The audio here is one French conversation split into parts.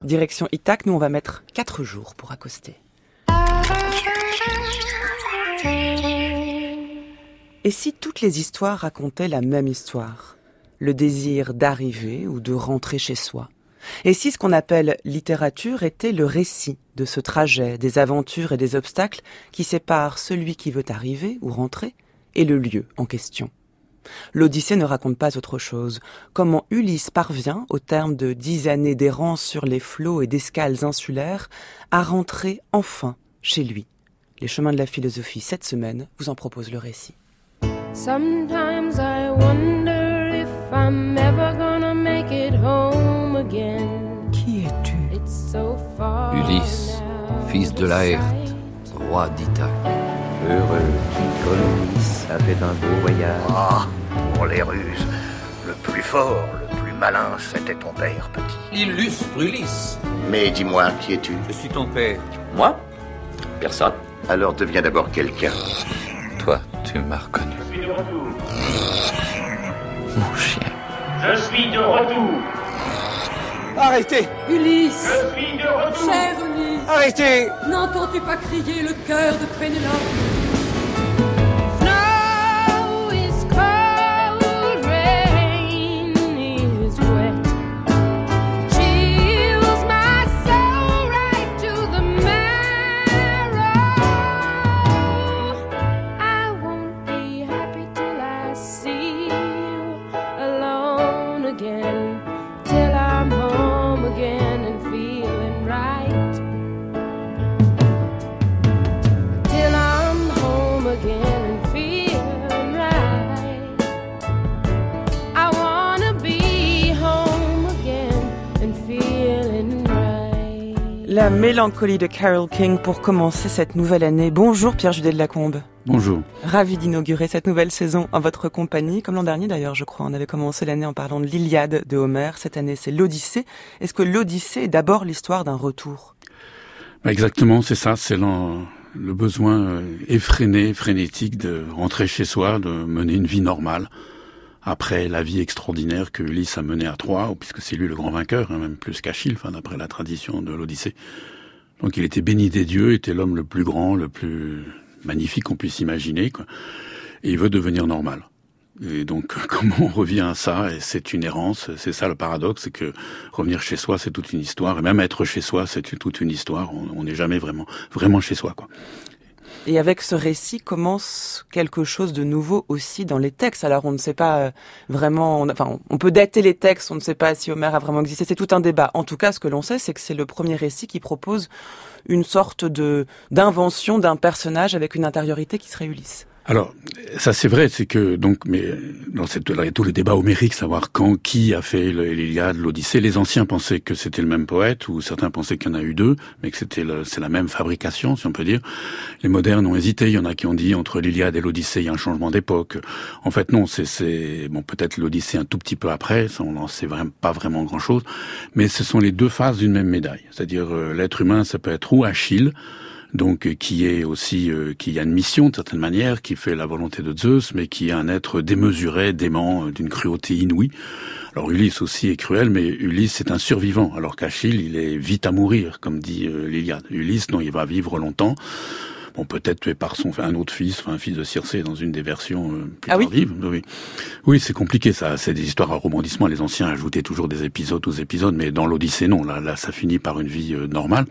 Direction Ithaque, nous on va mettre 4 jours pour accoster. Et si toutes les histoires racontaient la même histoire ? Le désir d'arriver ou de rentrer chez soi ? Et si ce qu'on appelle littérature était le récit de ce trajet, des aventures et des obstacles qui séparent celui qui veut arriver ou rentrer et le lieu en question ? L'Odyssée ne raconte pas autre chose. Comment Ulysse parvient, au terme de 10 années d'errance sur les flots et d'escales insulaires, à rentrer enfin chez lui. Les chemins de la philosophie, cette semaine, vous en proposent le récit. Sometimes I wonder if I'm ever gonna make it home again. Qui es-tu ? It's so far Ulysse, now. fils de Laërte, roi d'Ithaque. Heureux Ulysse a fait un beau voyage. Ah, pour les ruses, le plus fort, le plus malin, c'était ton père, petit. Illustre Ulysse. Mais dis-moi, qui es-tu ? Je suis ton père. Moi ? Personne. Alors deviens d'abord quelqu'un. Toi, tu m'as reconnu. Je suis de retour. Mon chien. Je suis de retour. Arrêtez! Ulysse! Je suis de retour. Cher Ulysse! Arrêtez! N'entends-tu pas crier le cœur de Pénélope? Snow is cold, rain is wet. Chills my soul right to the marrow. I won't be happy till I see you alone again. Till I'm home again and feeling right. Till I'm home again and feeling right. I wanna be home again and feeling right. La mélancolie de Carole King pour commencer cette nouvelle année. Bonjour Pierre Judet de Lacombe. Bonjour. Ravi d'inaugurer cette nouvelle saison en votre compagnie. Comme l'an dernier d'ailleurs, je crois. On avait commencé l'année en parlant de l'Iliade de Homère. Cette année, c'est l'Odyssée. Est-ce que l'Odyssée est d'abord l'histoire d'un retour ? Exactement, c'est ça. C'est le besoin effréné, frénétique de rentrer chez soi, de mener une vie normale. Après la vie extraordinaire que Ulysse a menée à Troie, puisque c'est lui le grand vainqueur, même plus qu'Achille, d'après la tradition de l'Odyssée. Donc il était béni des dieux, était l'homme le plus grand, le plus magnifique qu'on puisse imaginer, quoi. Et il veut devenir normal. Et donc, comment on revient à ça ? Et c'est une errance, c'est ça le paradoxe, c'est que revenir chez soi, c'est toute une histoire. Et même être chez soi, c'est toute une histoire. On n'est jamais vraiment chez soi, quoi. Et avec ce récit commence quelque chose de nouveau aussi dans les textes. Alors on ne sait pas vraiment, on peut dater les textes, on ne sait pas si Homère a vraiment existé, c'est tout un débat. En tout cas, ce que l'on sait, c'est que c'est le premier récit qui propose une sorte d'invention d'un personnage avec une intériorité qui serait Ulysse. Alors, ça c'est vrai, c'est que mais dans il y a tout le débat homérique, savoir qui a fait l'Iliade, l'Odyssée. Les anciens pensaient que c'était le même poète, ou certains pensaient qu'il y en a eu deux, mais que c'est la même fabrication, si on peut dire. Les modernes ont hésité, il y en a qui ont dit entre l'Iliade et l'Odyssée, il y a un changement d'époque. En fait, non, peut-être l'Odyssée un tout petit peu après, ça on n'en sait pas vraiment grand-chose, mais ce sont les deux faces d'une même médaille. C'est-à-dire, l'être humain, ça peut être ou Achille, donc qui a une mission de certaine manière, qui fait la volonté de Zeus, mais qui est un être démesuré, dément, d'une cruauté inouïe. Alors Ulysse aussi est cruel, mais Ulysse c'est un survivant, alors qu'Achille il est vite à mourir, comme dit l'Iliade. Ulysse, non, il va vivre longtemps. Bon, peut-être tué par un autre fils, un fils de Circé dans une des versions plus tardives. Oui, c'est compliqué, ça. C'est des histoires à rebondissement. Les anciens ajoutaient toujours des épisodes aux épisodes, mais dans l'Odyssée, non. Là, ça finit par une vie normale.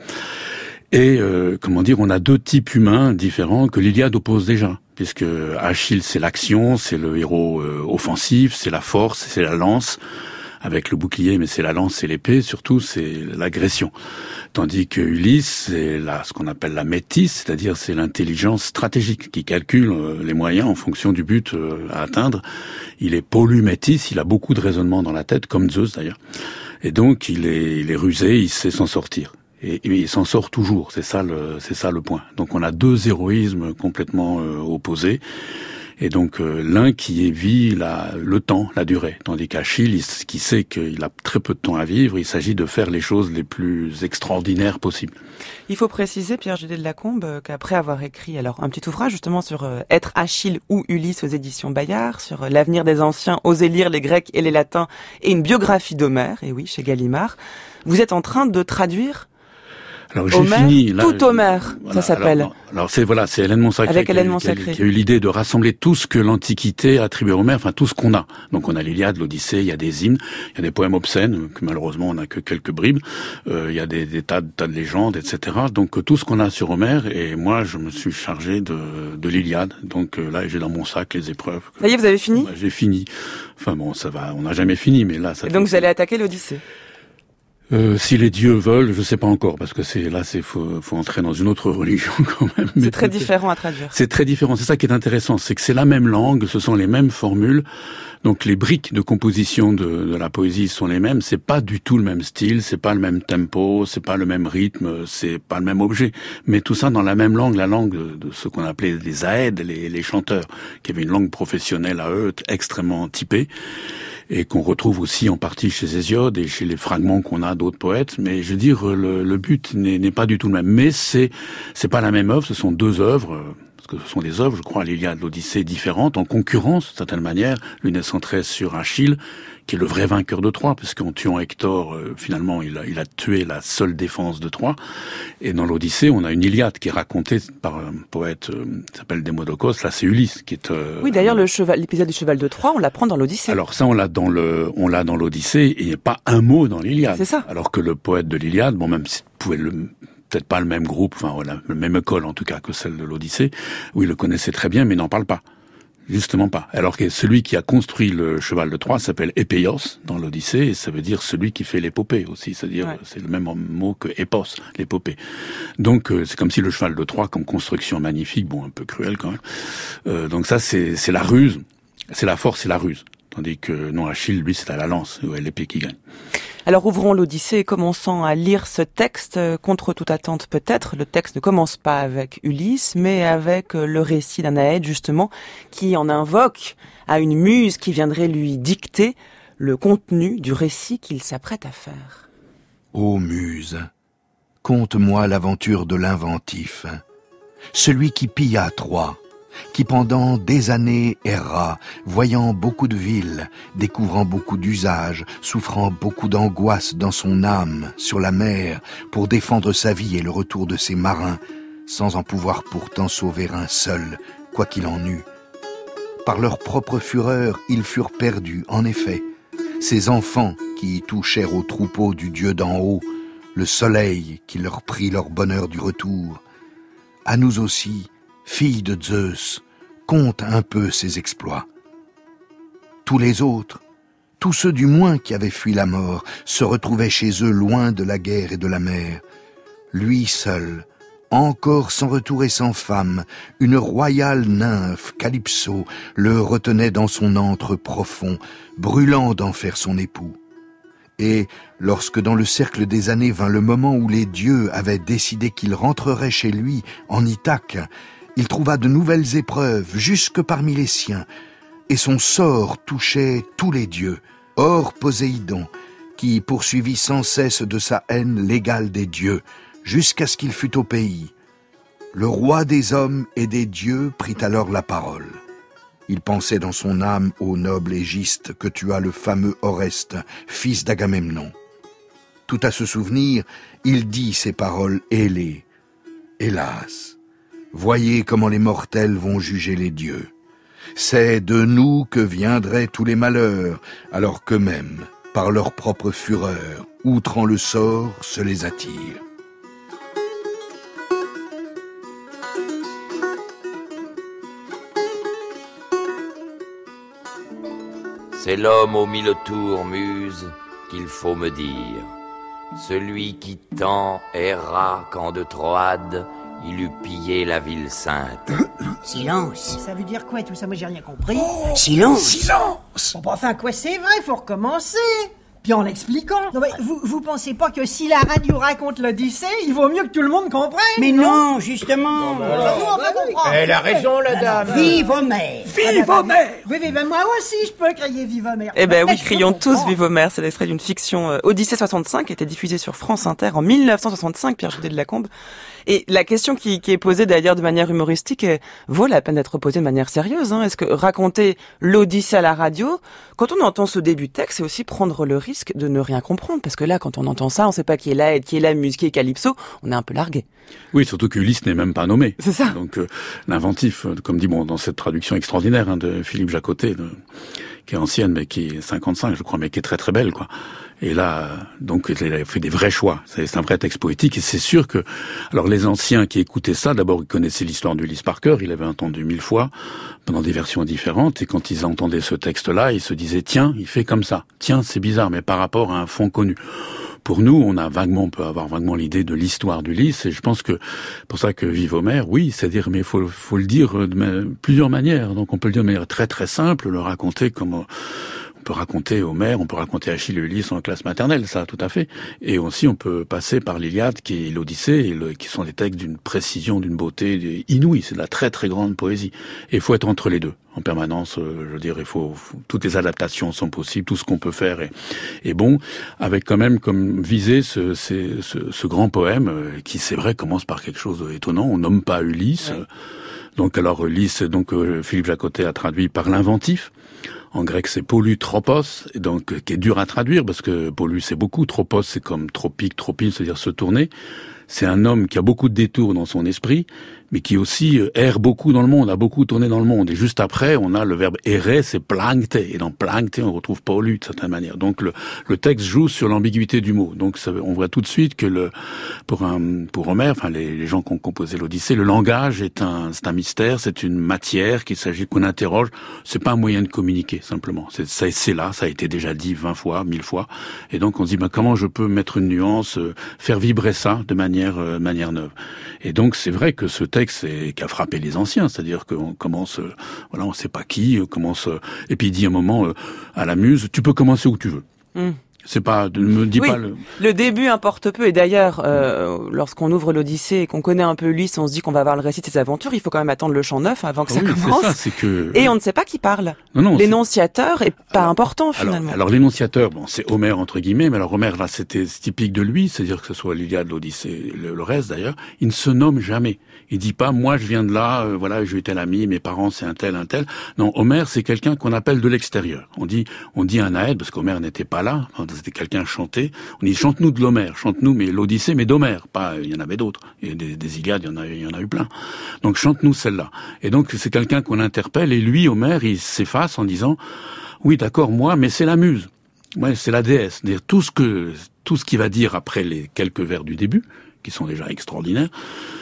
Et on a deux types humains différents que l'Iliade oppose déjà, puisque Achille c'est l'action, c'est le héros offensif, c'est la force, c'est la lance avec le bouclier, mais c'est la lance, c'est l'épée, surtout c'est l'agression. Tandis que Ulysse c'est ce qu'on appelle la métis, c'est-à-dire c'est l'intelligence stratégique qui calcule les moyens en fonction du but à atteindre. Il est polymétis, il a beaucoup de raisonnement dans la tête, comme Zeus d'ailleurs. Et donc il est rusé, il sait s'en sortir. Et il s'en sort toujours, c'est ça le point. Donc on a deux héroïsmes complètement opposés. Et donc l'un qui vit le temps, la durée, tandis qu'Achille, qui sait qu'il a très peu de temps à vivre, il s'agit de faire les choses les plus extraordinaires possibles. Il faut préciser, Pierre-Judet de Lacombe, qu'après avoir écrit un petit ouvrage justement sur être Achille ou Ulysse aux éditions Bayard, sur l'avenir des anciens, oser lire les Grecs et les Latins, et une biographie d'Homère, et oui, chez Gallimard, vous êtes en train de traduire alors j'ai Homère, fini là, tout Homère, voilà, ça s'appelle. Alors c'est Hélène Monsacré Avec qui Hélène Monsacré. a eu l'idée de rassembler tout ce que l'Antiquité attribue à Homère, enfin tout ce qu'on a. Donc on a l'Iliade, l'Odyssée, il y a des hymnes, il y a des poèmes obscènes que malheureusement on n'a que quelques bribes. Il y a des tas de légendes, etc. Donc tout ce qu'on a sur Homère. Et moi je me suis chargé de l'Iliade. Donc là j'ai dans mon sac les épreuves. Ça y est, vous avez fini ? J'ai fini. Enfin bon, ça va. On n'a jamais fini, mais là ça. Et donc vous allez attaquer l'Odyssée. Si les dieux veulent, je sais pas encore, parce que faut entrer dans une autre religion quand même. C'est très différent à traduire. C'est très différent. C'est ça qui est intéressant, c'est que c'est la même langue, ce sont les mêmes formules. Donc les briques de composition de la poésie sont les mêmes. C'est pas du tout le même style, c'est pas le même tempo, c'est pas le même rythme, c'est pas le même objet. Mais tout ça dans la même langue, la langue de ce qu'on appelait les aèdes, les chanteurs, qui avaient une langue professionnelle à eux, extrêmement typée, et qu'on retrouve aussi en partie chez Hésiode et chez les fragments qu'on a d'autres poètes. Mais je veux dire, le but n'est pas du tout le même. Mais c'est pas la même œuvre, ce sont deux œuvres, parce que ce sont des œuvres, je crois, l'Iliade, l'Odyssée, différentes, en concurrence, d'une certaine manière. L'une est centrée sur Achille, qui est le vrai vainqueur de Troie, puisqu'en tuant Hector, finalement, il a tué la seule défense de Troie. Et dans l'Odyssée, on a une Iliade qui est racontée par un poète qui s'appelle Démodocos. Là, c'est Ulysse qui est... oui, d'ailleurs, l'épisode du cheval de Troie, on l'apprend dans l'Odyssée. Alors ça, on l'a dans l'Odyssée, et il n'y a pas un mot dans l'Iliade. C'est ça. Alors que le poète de l'Iliade, bon, même si vous pouvez peut-être pas le même groupe, enfin, voilà, le même école en tout cas que celle de l'Odyssée, où il le connaissait très bien, mais il n'en parle pas. Justement pas. Alors que celui qui a construit le cheval de Troie s'appelle Épéios dans l'Odyssée, et ça veut dire celui qui fait l'épopée aussi. C'est-à-dire, c'est le même mot que épos, l'épopée. Donc, c'est comme si le cheval de Troie, comme construction magnifique, bon, un peu cruel quand même. Donc ça, c'est la ruse. C'est la force et la ruse. Tandis que, non, Achille, lui, c'est à la lance, ouais, l'épée qui gagne. Alors ouvrons l'Odyssée et commençons à lire ce texte, contre toute attente peut-être. Le texte ne commence pas avec Ulysse, mais avec le récit d'Anaède justement, qui en invoque à une muse qui viendrait lui dicter le contenu du récit qu'il s'apprête à faire. Ô muse, conte-moi l'aventure de l'inventif, celui qui pilla Troie, qui pendant des années erra, voyant beaucoup de villes, découvrant beaucoup d'usages, souffrant beaucoup d'angoisse dans son âme, sur la mer, pour défendre sa vie et le retour de ses marins, sans en pouvoir pourtant sauver un seul, quoi qu'il en eût. Par leur propre fureur, ils furent perdus, en effet, ces enfants qui touchèrent au troupeau du Dieu d'en haut, le soleil qui leur prit leur bonheur du retour. À nous aussi, filles de Zeus, compte un peu ses exploits. Tous les autres, tous ceux du moins qui avaient fui la mort, se retrouvaient chez eux loin de la guerre et de la mer. Lui seul, encore sans retour et sans femme, une royale nymphe, Calypso, le retenait dans son antre profond, brûlant d'en faire son époux. Et lorsque dans le cercle des années vint le moment où les dieux avaient décidé qu'il rentrerait chez lui, en Ithaque, il trouva de nouvelles épreuves jusque parmi les siens, et son sort touchait tous les dieux, hors Poséidon, qui poursuivit sans cesse de sa haine l'égal des dieux, jusqu'à ce qu'il fût au pays. Le roi des hommes et des dieux prit alors la parole. Il pensait dans son âme au noble Égiste que tua le fameux Oreste, fils d'Agamemnon. Tout à se souvenir, il dit ces paroles ailées. Hélas, voyez comment les mortels vont juger les dieux. C'est de nous que viendraient tous les malheurs, alors qu'eux-mêmes, par leur propre fureur, outrant le sort, se les attirent. C'est l'homme aux 1000 tours, muse, qu'il faut me dire. Celui qui tant erra quand de Troade il eut pillé la ville sainte. Silence. Ça veut dire quoi tout ça? Moi j'ai rien compris. Silence. Silence. Bon, enfin quoi, c'est vrai, faut recommencer. Puis en l'expliquant. Non, mais vous pensez pas que si la radio raconte l'Odyssée, il vaut mieux que tout le monde comprenne? Mais non, justement. Nous, on va comprendre. Elle a raison, la dame. Vive Homère. Vive Homère! Oui, ben moi aussi, je peux crier Vive Homère. Eh ben oui, crions tous Vive Homère. C'est l'extrait d'une fiction Odyssée 65 qui a été diffusée sur France Inter en 1965, Pierre Judet de Lacombe. Et la question qui est posée d'ailleurs de manière humoristique vaut la peine d'être posée de manière sérieuse. Est-ce que raconter l'Odyssée à la radio, quand on entend ce début de texte, c'est aussi prendre le risque de ne rien comprendre? Parce que là, quand on entend ça, on sait pas qui est l'Aède, qui est la Muse, qui est Calypso, on est un peu largué. Oui, surtout qu'Ulysse n'est même pas nommé. C'est ça. Donc l'inventif, comme dit dans cette traduction extraordinaire de Philippe Jacotet, qui est ancienne, mais qui est 55, je crois, mais qui est très très belle, quoi. Et là, donc, il a fait des vrais choix. C'est un vrai texte poétique, et c'est sûr que, alors, les anciens qui écoutaient ça, d'abord, ils connaissaient l'histoire d'Ulysse par cœur, il avait entendu 1000 fois, pendant des versions différentes, et quand ils entendaient ce texte-là, ils se disaient, tiens, il fait comme ça. Tiens, c'est bizarre, mais par rapport à un fond connu. Pour nous, on peut avoir vaguement l'idée de l'histoire d'Ulysse, et je pense que, pour ça que Vive Homère, oui, c'est-à-dire, mais faut le dire de plusieurs manières. Donc, on peut le dire de manière très très simple, le raconter comme, on peut raconter Homère, on peut raconter Achille et Ulysse en classe maternelle, ça, tout à fait. Et aussi, on peut passer par l'Iliade, qui est l'Odyssée, qui sont des textes d'une précision, d'une beauté inouïe. C'est de la très, très grande poésie. Et il faut être entre les deux, en permanence. Je veux dire, toutes les adaptations sont possibles, tout ce qu'on peut faire est bon, avec quand même comme visée ce grand poème, qui, c'est vrai, commence par quelque chose d'étonnant. On nomme pas Ulysse. Ouais. Donc, alors, Ulysse, Philippe Jacotet a traduit par l'inventif. En grec, c'est polutropos, donc qui est dur à traduire parce que polus c'est beaucoup, tropos c'est comme tropique, tropine, c'est-à-dire se tourner. C'est un homme qui a beaucoup de détours dans son esprit, mais qui aussi erre beaucoup dans le monde, a beaucoup tourné dans le monde. Et juste après, on a le verbe errer, c'est plancte. Et dans plancte, on retrouve pollu de certaine manière. Donc le texte joue sur l'ambiguïté du mot. Donc on voit tout de suite que pour Homère, enfin les gens qui ont composé l'Odyssée, le langage c'est un mystère, c'est une matière qu'il s'agit qu'on interroge. C'est pas un moyen de communiquer simplement. C'est là, ça a été déjà dit 20 fois, 1000 fois. Et donc on se dit comment je peux mettre une nuance, faire vibrer ça de manière neuve. Et donc c'est vrai que ce texte qui a frappé les anciens, c'est-à-dire qu'on commence, on sait pas qui, commence, et puis il dit un moment à la Muse, tu peux commencer où tu veux. C'est pas, ne me dis pas le début importe peu. Et d'ailleurs, lorsqu'on ouvre l'Odyssée et qu'on connaît un peu Ulysse, on se dit qu'on va avoir le récit de ses aventures. Il faut quand même attendre le chant neuf avant que ça commence. C'est que... Et on ne sait pas qui parle. L'énonciateur est pas important finalement. Alors l'énonciateur, c'est Homère entre guillemets, mais alors Homère là, c'est typique de lui, c'est-à-dire que ce soit l'Iliade, l'Odyssée, le reste d'ailleurs, il ne se nomme jamais. Il dit pas, moi je viens de là, j'ai eu tel ami, mes parents c'est un tel. Non, Homère c'est quelqu'un qu'on appelle de l'extérieur. On dit un Aède, parce qu'Homère n'était pas là, c'était quelqu'un chanté. On dit chante-nous de l'Homère, chante-nous mais l'Odyssée, mais d'Homère. Pas, il y en avait d'autres. Et des Iliades, il y en a eu plein. Donc chante-nous celle-là. Et donc c'est quelqu'un qu'on interpelle, et lui, Homère, il s'efface en disant, oui d'accord, moi, mais c'est la Muse. Ouais, c'est la déesse. C'est-à-dire tout ce qu'il va dire après les quelques vers du début, qui sont déjà extraordinaires,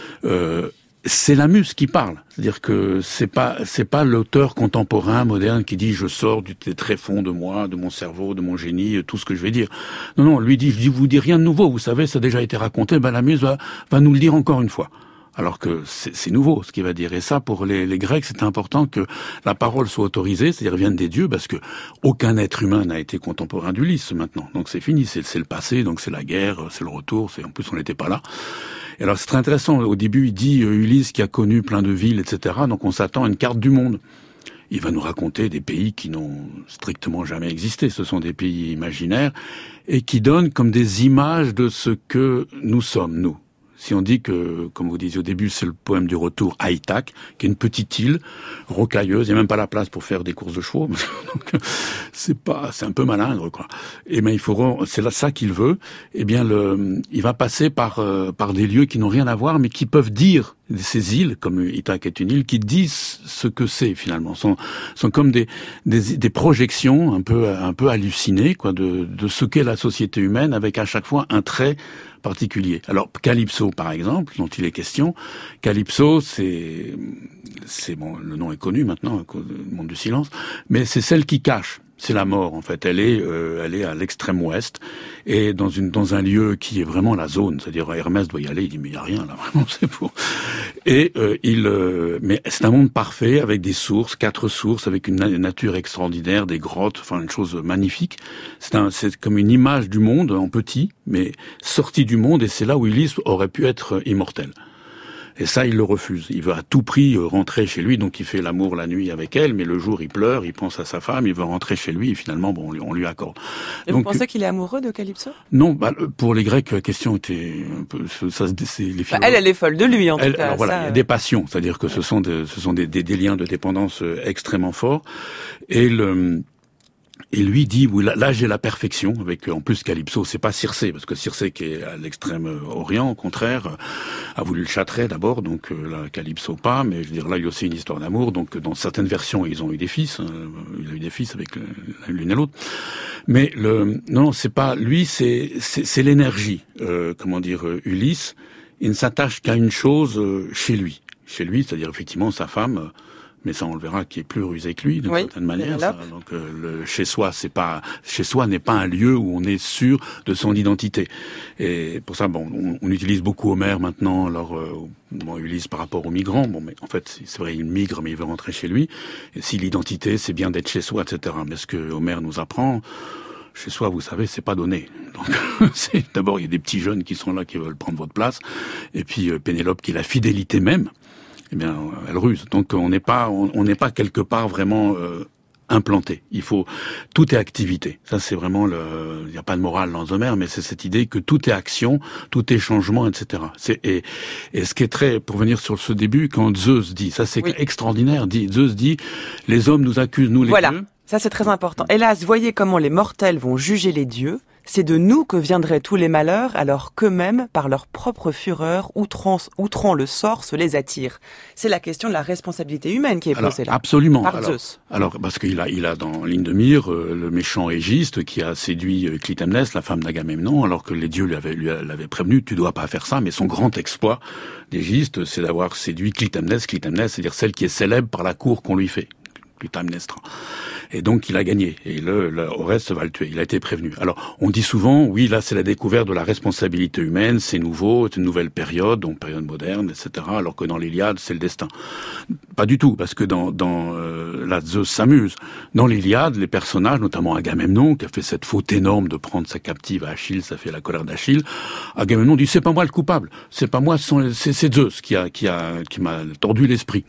c'est la Muse qui parle. C'est-à-dire que c'est pas l'auteur contemporain, moderne, qui dit je sors du tréfonds de moi, de mon cerveau, de mon génie, tout ce que je vais dire. Non, lui dit, je vous dis rien de nouveau, vous savez, ça a déjà été raconté, la Muse va nous le dire encore une fois. Alors que c'est nouveau ce qu'il va dire. Et ça, pour les Grecs, c'est important que la parole soit autorisée, c'est-à-dire vienne des dieux, parce que aucun être humain n'a été contemporain d'Ulysse maintenant. Donc c'est fini, c'est le passé, donc c'est la guerre, c'est le retour, en plus on n'était pas là. Et alors c'est très intéressant, au début il dit Ulysse qui a connu plein de villes, etc. Donc on s'attend à une carte du monde. Il va nous raconter des pays qui n'ont strictement jamais existé. Ce sont des pays imaginaires et qui donnent comme des images de ce que nous sommes, nous. Si on dit que, comme vous disiez au début, c'est le poème du retour à Ithaque, qui est une petite île rocailleuse, il n'y a même pas la place pour faire des courses de chevaux, donc c'est un peu malingre, quoi. Et ben c'est là ça qu'il veut. Eh bien, il va passer par des lieux qui n'ont rien à voir, mais qui peuvent dire ces îles, comme Ithaque est une île, qui disent ce que c'est finalement, sont comme des projections un peu hallucinées, quoi, de ce qu'est la société humaine, avec à chaque fois un trait particulier. Alors Calypso par exemple, dont il est question, Calypso c'est bon, le nom est connu maintenant, le monde du silence, mais c'est celle qui cache. C'est la mort, en fait. Elle est à l'extrême ouest et dans un lieu qui est vraiment la zone. C'est-à-dire, Hermès doit y aller. Il dit, mais il y a rien, là. Vraiment, c'est pour. Et, mais c'est un monde parfait avec des sources, 4 sources, avec une nature extraordinaire, des grottes, enfin, une chose magnifique. C'est comme une image du monde en petit, mais sorti du monde, et c'est là où Ulysse aurait pu être immortel. Et ça, il le refuse. Il veut à tout prix rentrer chez lui, donc il fait l'amour la nuit avec elle, mais le jour, il pleure, il pense à sa femme, il veut rentrer chez lui, et finalement, bon, on lui accorde. Et donc, vous pensez qu'il est amoureux de Calypso? Non, pour les Grecs, la question était un peu, elle est folle de lui, en tout cas. Alors voilà, il y a des passions, c'est-à-dire que ce sont des liens de dépendance extrêmement forts, et lui dit, oui, là j'ai la perfection, avec en plus Calypso, c'est pas Circé, parce que Circé qui est à l'extrême orient, au contraire, a voulu le châtrer d'abord, donc là Calypso pas, mais je veux dire là il y a aussi une histoire d'amour, donc dans certaines versions ils ont eu des fils, il a eu des fils avec l'une et l'autre, mais non c'est pas lui, c'est l'énergie, Ulysse, il ne s'attache qu'à une chose chez lui, c'est-à-dire effectivement sa femme. Mais ça, on le verra, qui est plus rusé que lui, d'une certaine manière. Ça. Donc, chez soi n'est pas un lieu où on est sûr de son identité. Et pour ça, bon, on utilise beaucoup Homère maintenant. Alors, Ulysse par rapport aux migrants. Bon, mais en fait, c'est vrai, il migre, mais il veut rentrer chez lui. Et si l'identité, c'est bien d'être chez soi, etc. Mais ce que Homère nous apprend, chez soi, vous savez, c'est pas donné. Donc, d'abord, il y a des petits jeunes qui sont là, qui veulent prendre votre place. Et puis, Pénélope, qui est la fidélité même. Eh bien, elle ruse. Donc, on n'est pas quelque part vraiment implanté. Tout est activité. Ça, c'est vraiment il n'y a pas de morale dans Homère, mais c'est cette idée que tout est action, tout est changement, etc. Et ce qui est pour venir sur ce début, quand Zeus dit, ça c'est extraordinaire, Zeus dit, les hommes nous accusent, nous les dieux. Ça c'est très important. Hélas, voyez comment les mortels vont juger les dieux. C'est de nous que viendraient tous les malheurs, alors qu'eux-mêmes, par leur propre fureur, outrant le sort, se les attirent. C'est la question de la responsabilité humaine qui est posée là. Absolument. Par Zeus. Alors, parce qu'il a dans Ligne de Mire, le méchant Égiste qui a séduit Clytemnestre, la femme d'Agamemnon, alors que les dieux l'avaient prévenu, tu dois pas faire ça, mais son grand exploit d'Égiste, c'est d'avoir séduit Clytemnestre, c'est-à-dire celle qui est célèbre par la cour qu'on lui fait. Clytemnestre. Et donc il a gagné. Et Oreste va le tuer. Il a été prévenu. Alors on dit souvent, oui, là c'est la découverte de la responsabilité humaine, c'est nouveau, c'est une nouvelle période, donc période moderne, etc. Alors que dans l'Iliade, c'est le destin. Pas du tout, parce que dans là Zeus s'amuse. Dans l'Iliade, les personnages, notamment Agamemnon, qui a fait cette faute énorme de prendre sa captive à Achille, ça fait la colère d'Achille. Agamemnon dit, c'est pas moi le coupable, c'est pas moi, c'est Zeus qui m'a tordu l'esprit.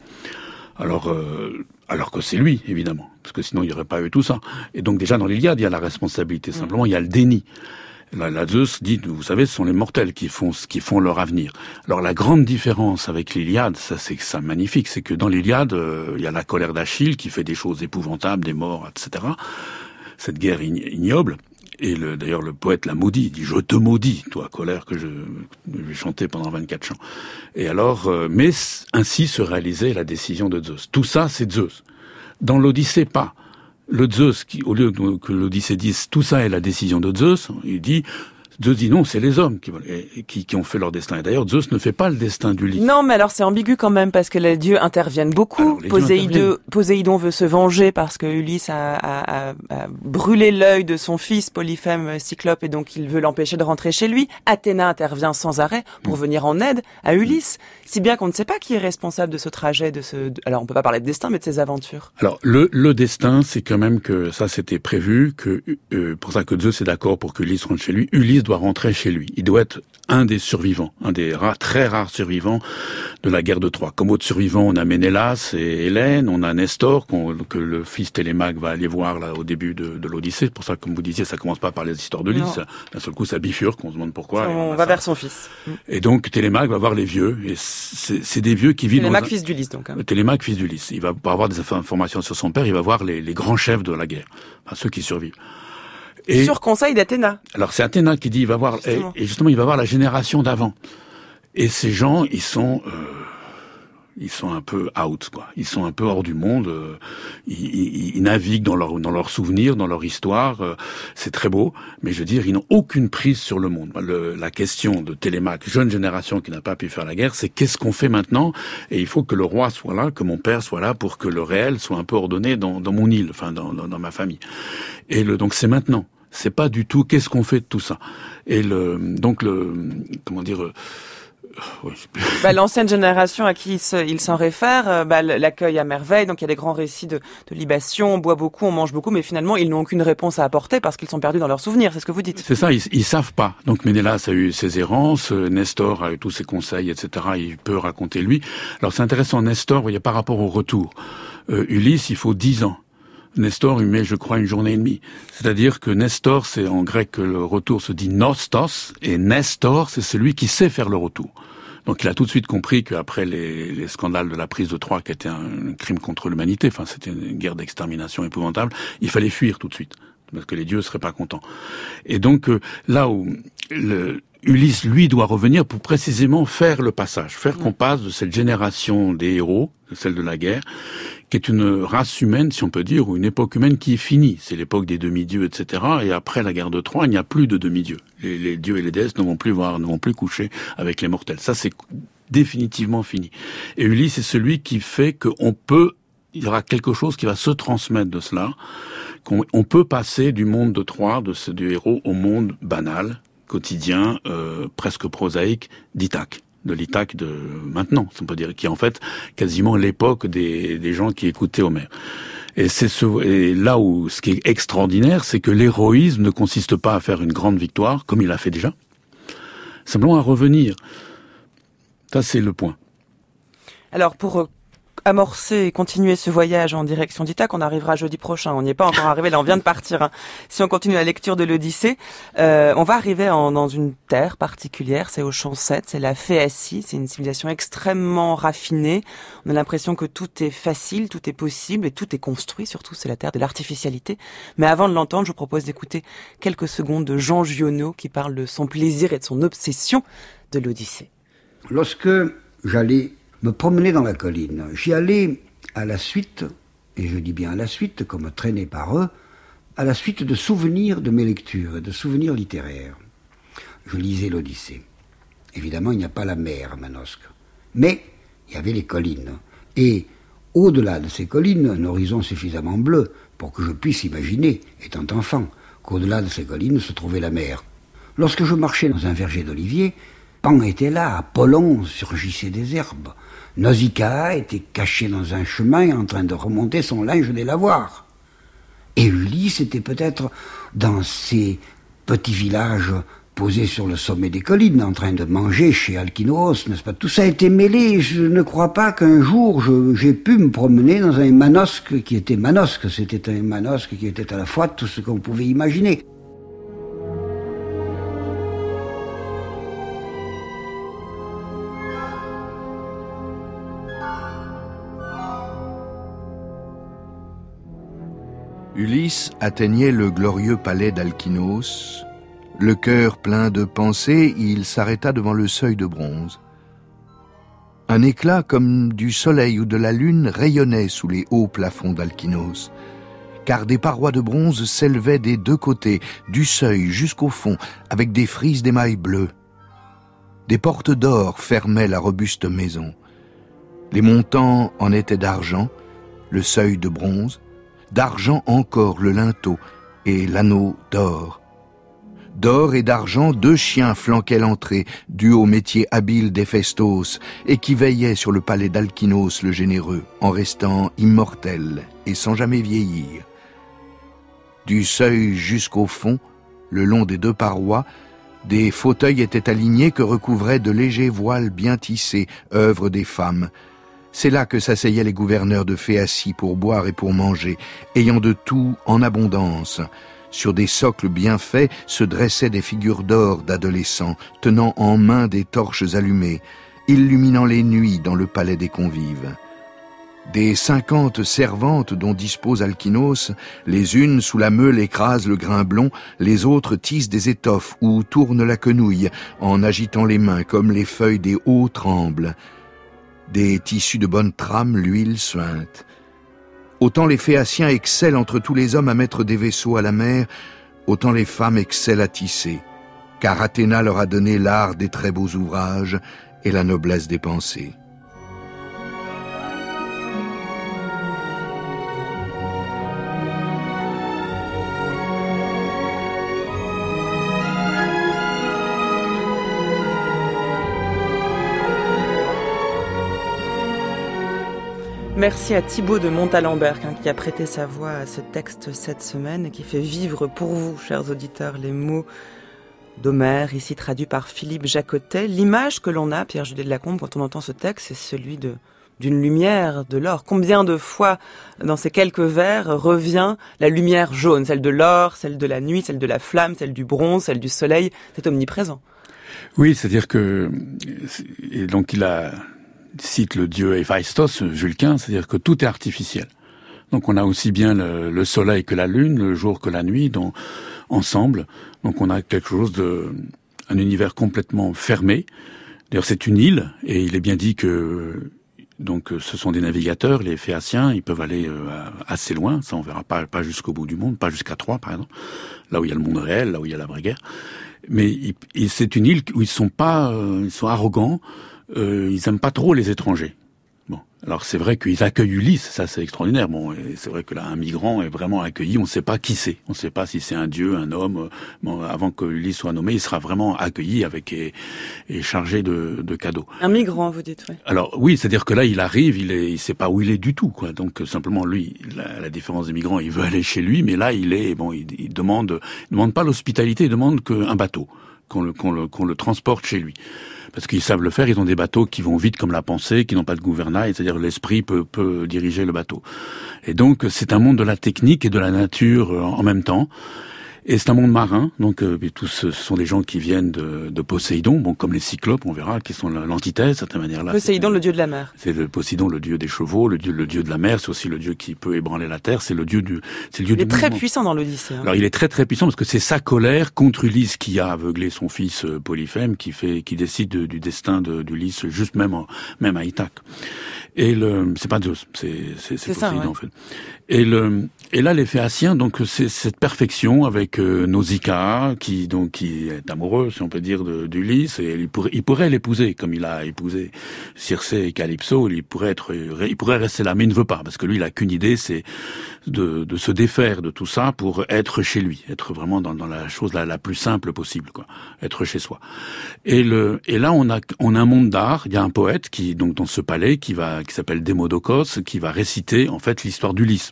Alors que c'est lui, évidemment, parce que sinon il n'y aurait pas eu tout ça. Et donc déjà dans l'Iliade, il y a la responsabilité, simplement il y a le déni. Là, Zeus dit, vous savez, ce sont les mortels qui font leur avenir. Alors la grande différence avec l'Iliade, ça c'est ça magnifique, c'est que dans l'Iliade, il y a la colère d'Achille qui fait des choses épouvantables, des morts, etc. Cette guerre ignoble. Et d'ailleurs, le poète l'a maudit, il dit « Je te maudis, toi, colère que je vais chanter pendant 24 chants. » Et alors, mais ainsi se réalisait la décision de Zeus. Tout ça, c'est Zeus. Dans l'Odyssée, pas. Le Zeus, au lieu que l'Odyssée dise « Tout ça est la décision de Zeus », il dit « Zeus dit non, c'est les hommes qui ont fait leur destin. » Et d'ailleurs, Zeus ne fait pas le destin d'Ulysse. Non, mais alors c'est ambigu quand même, parce que les dieux interviennent beaucoup. Poséidon veut se venger parce que Ulysse a brûlé l'œil de son fils Polyphème Cyclope, et donc il veut l'empêcher de rentrer chez lui. Athéna intervient sans arrêt pour venir en aide à Ulysse. Si bien qu'on ne sait pas qui est responsable de ce trajet, alors on peut pas parler de destin, mais de ses aventures. Alors, le destin, c'est quand même que ça c'était prévu, pour ça que Zeus est d'accord pour qu'Ulysse rentre chez lui. Ulysse doit rentrer chez lui. Il doit être un des survivants, un des très rares survivants de la guerre de Troie. Comme autres survivants, on a Ménélas et Hélène, on a Nestor, que le fils Télémaque va aller voir là au début de l'Odyssée. C'est pour ça, comme vous disiez, ça commence pas par les histoires de Ulysse. D'un seul coup, ça bifurque, on se demande pourquoi. On va vers son fils. Et donc, Télémaque va voir les vieux. Et c'est des vieux qui vivent Télémaque, fils d'Ulysse, donc. Télémaque, fils d'Ulysse. Il va pas avoir des informations sur son père, il va voir les grands chefs de la guerre. Enfin, ceux qui survivent. Et sur conseil d'Athéna. Alors c'est Athéna qui dit, il va voir, et justement il va voir la génération d'avant. Et ces gens, ils Ils sont un peu out, quoi. Ils sont un peu hors du monde. Ils naviguent dans leurs souvenirs, dans leur histoire. C'est très beau, mais je veux dire, ils n'ont aucune prise sur le monde. La question de Télémaque, jeune génération qui n'a pas pu faire la guerre, c'est qu'est-ce qu'on fait maintenant? Et il faut que le roi soit là, que mon père soit là, pour que le réel soit un peu ordonné dans mon île, enfin dans ma famille. Et donc c'est maintenant. C'est pas du tout qu'est-ce qu'on fait de tout ça. Et l'ancienne génération à qui il s'en réfère, l'accueille à merveille. Donc il y a des grands récits de libation, on boit beaucoup, on mange beaucoup, mais finalement ils n'ont aucune réponse à apporter parce qu'ils sont perdus dans leurs souvenirs. C'est ce que vous dites. C'est ça, ils savent pas. Donc Ménélas a eu ses errances, Nestor a eu tous ses conseils, etc. Il peut raconter lui. Alors c'est intéressant, Nestor, vous voyez, par rapport au retour. Ulysse, il faut 10 ans. Nestor, il met, je crois, 1 journée et demie. C'est-à-dire que Nestor, c'est en grec, le retour se dit nostos, et Nestor, c'est celui qui sait faire le retour. Donc il a tout de suite compris qu'après les scandales de la prise de Troie, qui était un crime contre l'humanité, enfin c'était une guerre d'extermination épouvantable, il fallait fuir tout de suite, parce que les dieux seraient pas contents. Et donc là où Ulysse, lui, doit revenir pour précisément faire le passage, faire qu'on passe de cette génération des héros, celle de la guerre, qui est une race humaine, si on peut dire, ou une époque humaine qui est finie. C'est l'époque des demi-dieux, etc. Et après la guerre de Troie, il n'y a plus de demi-dieux. Les dieux et les déesses ne vont plus coucher avec les mortels. Ça, c'est définitivement fini. Et Ulysse est celui qui fait il y aura quelque chose qui va se transmettre de cela, qu'on peut passer du monde de Troie, du héros, au monde banal, quotidien, presque prosaïque, d'Ithaque. De l'Ithaque de maintenant, on peut dire, qui est en fait quasiment l'époque des gens qui écoutaient Homère. Et là où ce qui est extraordinaire, c'est que l'héroïsme ne consiste pas à faire une grande victoire, comme il a fait déjà, simplement à revenir. Ça, c'est le point. Alors, pour amorcer et continuer ce voyage en direction d'Ithaque, on arrivera jeudi prochain. On n'y est pas encore arrivé, là on vient de partir. Hein. Si on continue la lecture de l'Odyssée, on va arriver dans une terre particulière, c'est au champ 7, c'est la Phéacie, c'est une civilisation extrêmement raffinée. On a l'impression que tout est facile, tout est possible et tout est construit, surtout c'est la terre de l'artificialité. Mais avant de l'entendre, je vous propose d'écouter quelques secondes de Jean Giono qui parle de son plaisir et de son obsession de l'Odyssée. Lorsque j'allais me promener dans la colline, j'y allais à la suite, et je dis bien à la suite, comme traîné par eux, à la suite de souvenirs de mes lectures et de souvenirs littéraires. Je lisais l'Odyssée. Évidemment, il n'y a pas la mer à Manosque, mais il y avait les collines. Et au-delà de ces collines, un horizon suffisamment bleu pour que je puisse imaginer, étant enfant, qu'au-delà de ces collines se trouvait la mer. Lorsque je marchais dans un verger d'oliviers, Pan était là, Apollon surgissait des herbes. Nausicaa était caché dans un chemin en train de remonter son linge des lavoirs. Et Ulysse était peut-être dans ces petits villages posés sur le sommet des collines, en train de manger chez Alkinoos, n'est-ce pas? Tout ça a été mêlé. Je ne crois pas qu'un jour j'ai pu me promener dans un Manosque qui était Manosque. C'était un Manosque qui était à la fois tout ce qu'on pouvait imaginer. Ulysse atteignait le glorieux palais d'Alkinoos. Le cœur plein de pensées, il s'arrêta devant le seuil de bronze. Un éclat comme du soleil ou de la lune rayonnait sous les hauts plafonds d'Alkinoos, car des parois de bronze s'élevaient des deux côtés, du seuil jusqu'au fond, avec des frises d'émail bleu. Des portes d'or fermaient la robuste maison. Les montants en étaient d'argent, le seuil de bronze, d'argent encore le linteau et l'anneau d'or. D'or et d'argent, 2 chiens flanquaient l'entrée, dus au métier habile d'Héphaïstos, et qui veillaient sur le palais d'Alkinoos le généreux, en restant immortels et sans jamais vieillir. Du seuil jusqu'au fond, le long des 2 parois, des fauteuils étaient alignés que recouvraient de légers voiles bien tissés, œuvre des femmes. C'est là que s'asseyaient les gouverneurs de Phéacie pour boire et pour manger, ayant de tout en abondance. Sur des socles bien faits se dressaient des figures d'or d'adolescents, tenant en main des torches allumées, illuminant les nuits dans le palais des convives. Des 50 servantes dont dispose Alkinoos, les unes sous la meule écrasent le grain blond, les autres tissent des étoffes ou tournent la quenouille, en agitant les mains comme les feuilles des hauts tremblent. des tissus de bonne trame, l'huile suinte. Autant les Phéaciens excellent entre tous les hommes à mettre des vaisseaux à la mer, autant les femmes excellent à tisser, car Athéna leur a donné l'art des très beaux ouvrages et la noblesse des pensées. Merci à Thibaut de Montalembert qui a prêté sa voix à ce texte cette semaine et qui fait vivre pour vous, chers auditeurs, les mots d'Homère, ici traduit par Philippe Jacotet. L'image que l'on a, Pierre-Juliet de Lacombe, quand on entend ce texte, c'est celui d'une lumière, de l'or. Combien de fois, dans ces quelques vers, revient la lumière jaune, celle de l'or, celle de la nuit, celle de la flamme, celle du bronze, celle du soleil, c'est omniprésent. Oui, c'est-à-dire que, et donc il cite le dieu Héphaïstos, Vulcain, c'est-à-dire que tout est artificiel. Donc on a aussi bien le soleil que la lune, le jour que la nuit, ensemble. Donc on a quelque chose un univers complètement fermé. D'ailleurs c'est une île, et il est bien dit que donc ce sont des navigateurs, les Phéaciens, ils peuvent aller assez loin, ça on verra pas jusqu'au bout du monde, pas jusqu'à Troie par exemple, là où il y a le monde réel, là où il y a la vraie guerre. Mais c'est une île où ils sont arrogants. Ils aiment pas trop les étrangers. Bon, alors c'est vrai qu'ils accueillent Ulysse, ça c'est extraordinaire. Bon, et c'est vrai que là un migrant est vraiment accueilli. On ne sait pas qui c'est. On ne sait pas si c'est un dieu, un homme. Bon, avant que Ulysse soit nommé, il sera vraiment accueilli et chargé de cadeaux. Un migrant, vous dites, oui. Alors oui, c'est-à-dire que là il arrive, il sait pas où il est du tout, quoi. Donc simplement lui, la différence des migrants, il veut aller chez lui, mais là il demande pas l'hospitalité, il demande qu'un bateau, qu'on le transporte chez lui. Parce qu'ils savent le faire, ils ont des bateaux qui vont vite comme la pensée, qui n'ont pas de gouvernail, c'est-à-dire l'esprit peut diriger le bateau. Et donc c'est un monde de la technique et de la nature en même temps. Et c'est un monde marin, donc tous ce sont des gens qui viennent de Poséidon, bon comme les Cyclopes, on verra, qui sont l'antithèse, de certaine manière-là. Poséidon, le dieu de la mer. C'est Poséidon, le dieu des chevaux, le dieu de la mer, c'est aussi le dieu qui peut ébranler la terre, c'est le dieu du mouvement. Il est très puissant dans l'Odyssée. Hein. Alors il est très très puissant parce que c'est sa colère contre Ulysse qui a aveuglé son fils Polyphème, qui décide du destin d'Ulysse, juste même à Ithaque. Et c'est pas Zeus, c'est Poséidon, ça, ouais. en fait. Et là les Phéaciens, donc c'est cette perfection avec Nausicaa qui est amoureux, si on peut dire, d'Ulysse, et il pourrait l'épouser comme il a épousé Circé et Calypso. Il pourrait rester là, mais il ne veut pas parce que lui il a qu'une idée, c'est de se défaire de tout ça pour être chez lui, être vraiment dans la chose la plus simple possible, quoi, être chez soi. Et là on a un monde d'art. Il y a un poète dans ce palais qui s'appelle Démodocos, qui va réciter en fait l'histoire d'Ulysse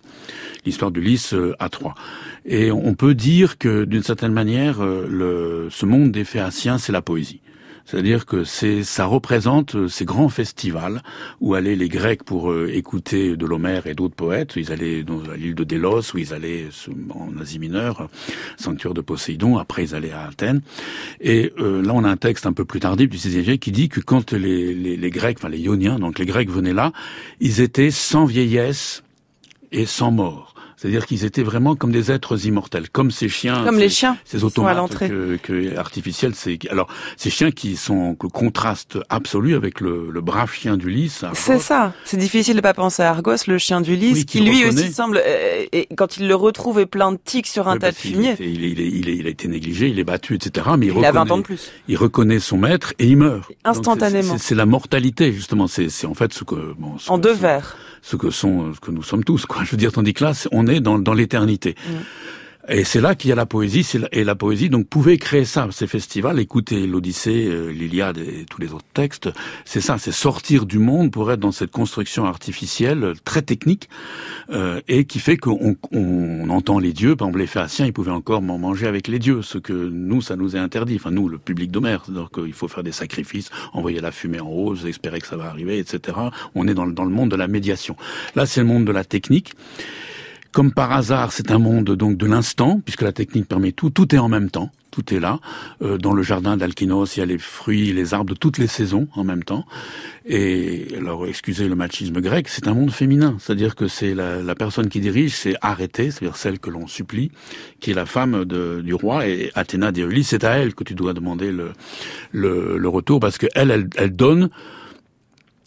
à Troie. Et on peut dire que d'une certaine manière, ce monde des Phéaciens, c'est la poésie. C'est-à-dire que ça représente ces grands festivals où allaient les Grecs pour écouter de l'Homère et d'autres poètes. Ils allaient à l'île de Délos, où ils allaient en Asie mineure, sanctuaire de Poséidon. Après, ils allaient à Athènes. Et là, on a un texte un peu plus tardif du XVIe siècle qui dit que quand les Grecs, enfin les Ioniens, donc les Grecs venaient là, ils étaient sans vieillesse et sans mort. C'est-à-dire qu'ils étaient vraiment comme des êtres immortels, comme ces chiens. Comme les chiens. Ces automates artificiels. Alors, ces chiens qui sont le contraste absolu avec le brave chien d'Ulysse. C'est ça. C'est difficile de pas penser à Argos, le chien d'Ulysse, qui lui aussi semble, et quand il le retrouve, est plein de tiques sur un tas de fumier. Il a été négligé, il est battu, etc. Mais il a 20 ans de plus. Il reconnaît son maître et il meurt. Instantanément. C'est la mortalité, justement. C'est en fait ce que, en deux vers. Ce que nous sommes tous, quoi. Je veux dire, tandis que là, on est dans l'éternité. Et c'est là qu'il y a la poésie, et la poésie donc pouvait créer ça, ces festivals. Écoutez l'Odyssée, l'Iliade et tous les autres textes, c'est ça, c'est sortir du monde pour être dans cette construction artificielle très technique, et qui fait qu'on entend les dieux. Par exemple, les Phéaciens, ils pouvaient encore manger avec les dieux, ce que nous, ça nous est interdit. Enfin, nous, le public d'Homère, c'est-à-dire qu'il faut faire des sacrifices, envoyer la fumée en haut, espérer que ça va arriver, etc. On est dans le monde de la médiation. Là, c'est le monde de la technique. Comme par hasard, c'est un monde donc de l'instant, puisque la technique permet tout est en même temps, tout est là. Dans le jardin d'Alkynos, il y a les fruits, les arbres de toutes les saisons en même temps. Et alors, excusez le machisme grec, c'est un monde féminin, c'est-à-dire que c'est la personne qui dirige, c'est Arrêtée, c'est-à-dire celle que l'on supplie, qui est la femme du roi, et Athéna dit Ulysse, c'est à elle que tu dois demander le retour, parce que elle donne.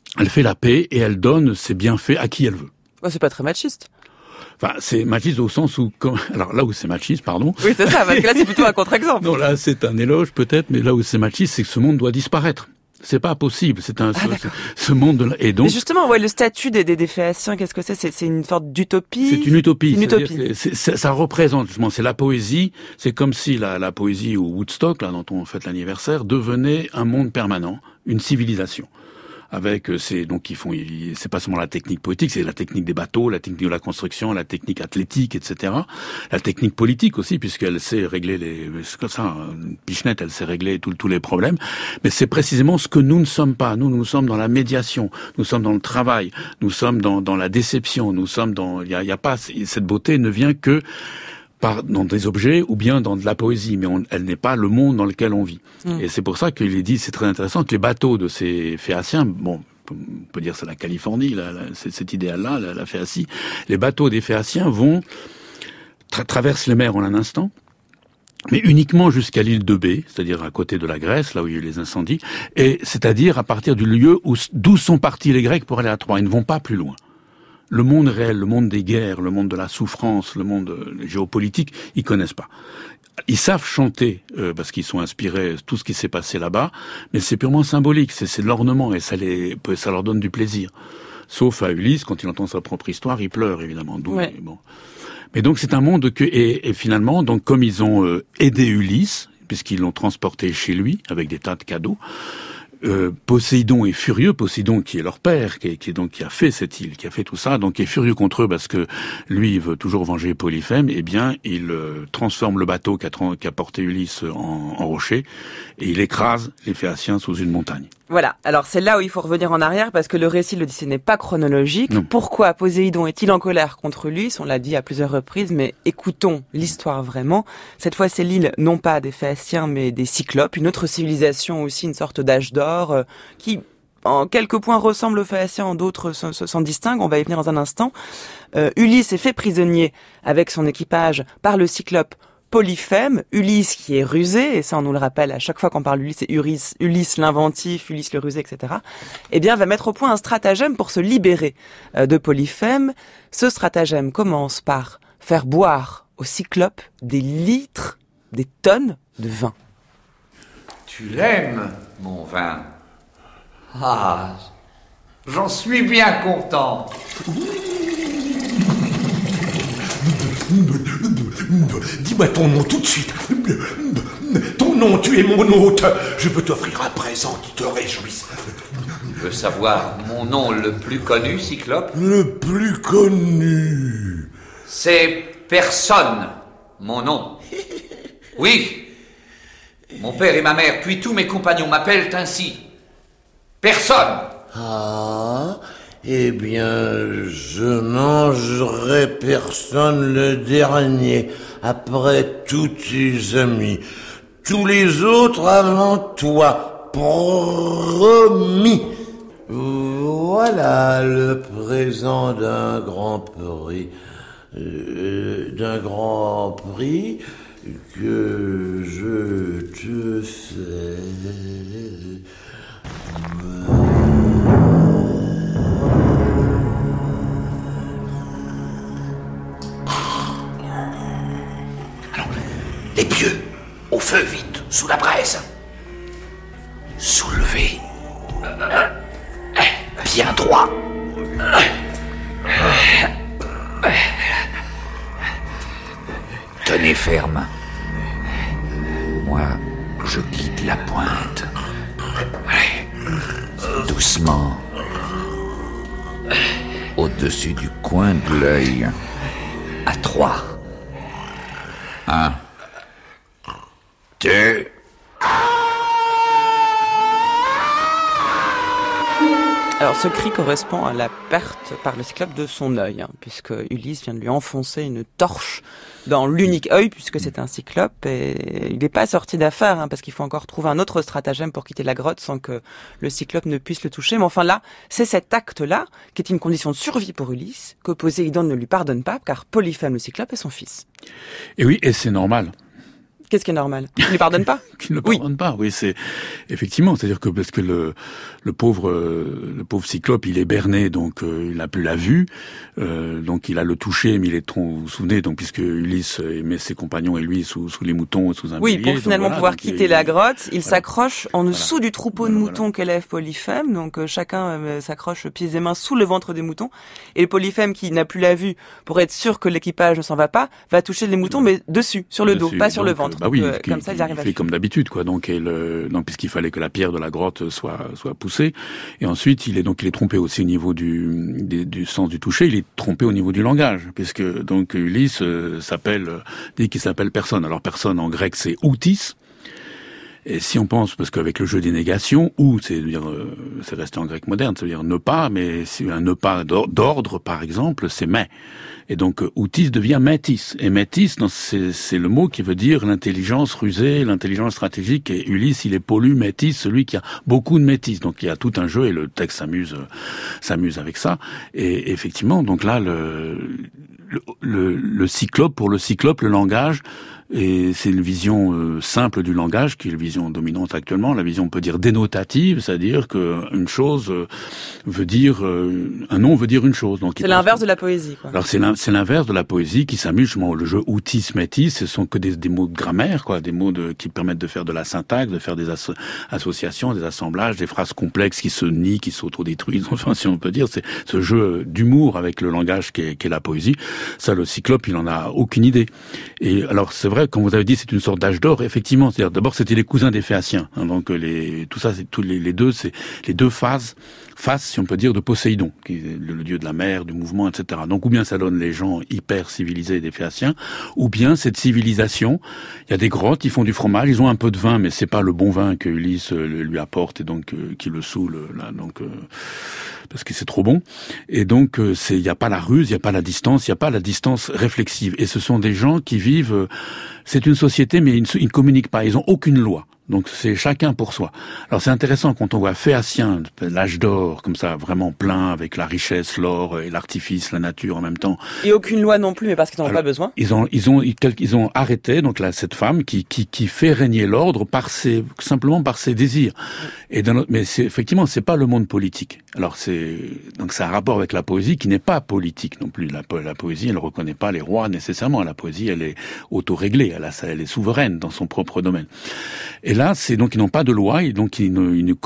Elle fait la paix et elle donne ses bienfaits à qui elle veut. C'est pas très machiste. Enfin, c'est machiste au sens où, alors là où c'est machiste, pardon. Oui, c'est ça, parce que là c'est plutôt un contre-exemple. Non, là c'est un éloge peut-être, mais là où c'est machiste, c'est que ce monde doit disparaître. C'est pas possible, ce monde-là. Et donc. Mais justement, le statut des Phéaciens, qu'est-ce que c'est? C'est une sorte d'utopie. C'est une utopie. Ça représente, justement, c'est la poésie. C'est comme si la poésie au Woodstock, là, dont on fête l'anniversaire, devenait un monde permanent, une civilisation. Avec c'est pas seulement la technique poétique, c'est la technique des bateaux, la technique de la construction, la technique athlétique, etc. La technique politique aussi, puisqu'elle sait régler c'est comme ça, Pichenette, elle sait régler tous les problèmes. Mais c'est précisément ce que nous ne sommes pas. Nous sommes dans la médiation, nous sommes dans le travail, nous sommes dans la déception, nous sommes il y a pas, cette beauté ne vient que dans des objets ou bien dans de la poésie, mais elle n'est pas le monde dans lequel on vit. Et c'est pour ça qu'il est dit, c'est très intéressant, que les bateaux de ces Phéaciens, on peut dire c'est la Californie, c'est cet idéal-là, la Phéacie, les bateaux des Phéaciens traversent les mers en un instant, mais uniquement jusqu'à l'île de Bé, c'est-à-dire à côté de la Grèce, là où il y a eu les incendies, et c'est-à-dire à partir du lieu d'où sont partis les Grecs pour aller à Troie. Ils ne vont pas plus loin. Le monde réel, le monde des guerres, le monde de la souffrance, le monde géopolitique, ils connaissent pas. Ils savent chanter parce qu'ils sont inspirés tout ce qui s'est passé là-bas, mais c'est purement symbolique, c'est de l'ornement et ça leur donne du plaisir. Sauf à Ulysse, quand il entend sa propre histoire, il pleure évidemment. Mais donc c'est un monde et finalement, donc comme ils ont aidé Ulysse, puisqu'ils l'ont transporté chez lui avec des tas de cadeaux. Poséidon est furieux, Poséidon qui est leur père, qui a fait cette île, qui a fait tout ça, donc est furieux contre eux parce que lui il veut toujours venger Polyphème. Eh bien, il transforme le bateau qu'a porté Ulysse en rocher et il écrase les Phéaciens sous une montagne. Voilà. Alors c'est là où il faut revenir en arrière parce que le récit de l'Odyssée n'est pas chronologique. Non. Pourquoi Poséidon est-il en colère contre Ulysse? On l'a dit à plusieurs reprises, mais écoutons l'histoire vraiment. Cette fois, c'est l'île non pas des Phéaciens mais des Cyclopes, une autre civilisation aussi, une sorte d'âge d'or qui en quelques points ressemble aux Phéaciens, en d'autres s'en distingue. On va y venir dans un instant. Ulysse est fait prisonnier avec son équipage par le Cyclope Polyphème, Ulysse qui est rusé, et ça on nous le rappelle à chaque fois qu'on parle d'Ulysse, c'est Ulysse l'inventif, Ulysse le rusé, etc. Eh bien, va mettre au point un stratagème pour se libérer de Polyphème. Ce stratagème commence par faire boire au Cyclope des litres, des tonnes de vin. Tu l'aimes, mon vin? Ah, j'en suis bien content. Dis-moi ton nom tout de suite. Ton nom, tu es mon hôte. Je peux t'offrir un présent qui te réjouisse. Tu veux savoir mon nom le plus connu, Cyclope? Le plus connu. C'est personne, mon nom. Oui. Mon père et ma mère, puis tous mes compagnons m'appellent ainsi. Personne. Ah, eh bien, je mangerai personne le dernier, après tous tes amis. Tous les autres avant toi, promis. Voilà le présent d'un grand prix. Que je te fais. Les pieux, au feu, vite, sous la braise. Soulevez. Bien droit. Tenez ferme. Moi, je guide la pointe. Doucement. Au-dessus du coin de l'œil. À 3. 1. 2. Alors ce cri correspond à la perte par le Cyclope de son œil, puisque Ulysse vient de lui enfoncer une torche dans l'unique œil, puisque c'est un Cyclope, et il n'est pas sorti d'affaire, parce qu'il faut encore trouver un autre stratagème pour quitter la grotte sans que le Cyclope ne puisse le toucher. Mais enfin là, c'est cet acte-là, qui est une condition de survie pour Ulysse, que Poséidon ne lui pardonne pas, car Polyphème le Cyclope est son fils. Et oui, et c'est normal. Qu'est-ce qui est normal? Tu ne lui pardonnes pas? Qui ne le pardonne pas, oui, c'est effectivement, c'est-à-dire que parce que le pauvre Cyclope, il est berné, donc il n'a plus la vue, donc il a le toucher, mais il est trop, vous vous souvenez, donc puisque Ulysse met ses compagnons et lui sous les moutons, sous un bélier. Oui, pour finalement pouvoir quitter la grotte, il s'accroche en dessous du troupeau de moutons qu'élève Polyphème, donc chacun s'accroche pieds et mains sous le ventre des moutons, et Polyphème qui n'a plus la vue, pour être sûr que l'équipage ne s'en va pas, va toucher les moutons, mais dessus, sur le dos, pas sur le ventre. Bah oui, comme ça, il arrive à fait comme d'habitude, quoi. Donc, puisqu'il fallait que la pierre de la grotte soit poussée. Et ensuite, il est trompé aussi au niveau du sens du toucher. Il est trompé au niveau du langage, puisque donc Ulysse dit qu'il s'appelle personne. Alors personne en grec c'est outis. Et si on pense, parce qu'avec le jeu des négations, c'est resté en grec moderne, ça veut dire ne pas, mais si un ne pas d'ordre, par exemple, c'est mais. Et donc, outis devient métis. Et métis, c'est le mot qui veut dire l'intelligence rusée, l'intelligence stratégique. Et Ulysse, il est pollu métis, celui qui a beaucoup de métis. Donc, il y a tout un jeu et le texte s'amuse avec ça. Et effectivement, donc là, le cyclope, pour le cyclope, le langage, et c'est une vision simple du langage qui est la vision dominante actuellement. La vision, on peut dire, dénotative, c'est-à-dire qu'une chose veut dire un nom veut dire une chose. Donc c'est l'inverse de la poésie, quoi. Alors c'est l'inverse de la poésie qui s'amuse justement. Le jeu outis métis, ce sont que des mots de grammaire, quoi, des mots qui permettent de faire de la syntaxe, de faire des associations, des assemblages, des phrases complexes qui se nient, qui s'autodétruisent. Enfin, si on peut dire, c'est ce jeu d'humour avec le langage qui est la poésie. Ça, le cyclope, il en a aucune idée. Et alors c'est vrai, quand vous avez dit c'est une sorte d'âge d'or, effectivement, c'est-à-dire d'abord c'était les cousins des Phéaciens, hein, donc tout ça c'est tous les deux, c'est les deux faces, si on peut dire, de Poséidon, qui est le dieu de la mer, du mouvement, etc. Donc ou bien ça donne les gens hyper civilisés des Phéaciens, ou bien cette civilisation, il y a des grottes, ils font du fromage, ils ont un peu de vin, mais c'est pas le bon vin que Ulysse lui apporte et donc qui le saoule là, donc parce que c'est trop bon. Et donc il y a pas la ruse, il y a pas la distance réflexive. Et ce sont des gens qui vivent. C'est une société, mais ils ne communiquent pas. Ils ont aucune loi. Donc c'est chacun pour soi. Alors c'est intéressant quand on voit Phéacien, l'âge d'or, comme ça, vraiment plein, avec la richesse, l'or et l'artifice, la nature en même temps. Et aucune loi non plus, mais parce qu'ils n'en ont pas besoin. Ils ont arrêté, donc là, cette femme qui fait régner l'ordre simplement par ses désirs. Et mais effectivement, c'est pas le monde politique. Alors donc c'est un rapport avec la poésie qui n'est pas politique non plus. La poésie, elle reconnaît pas les rois nécessairement. La poésie, elle est autoréglée. Elle est souveraine dans son propre domaine. Et là, c'est donc ils n'ont pas de loi, et donc ils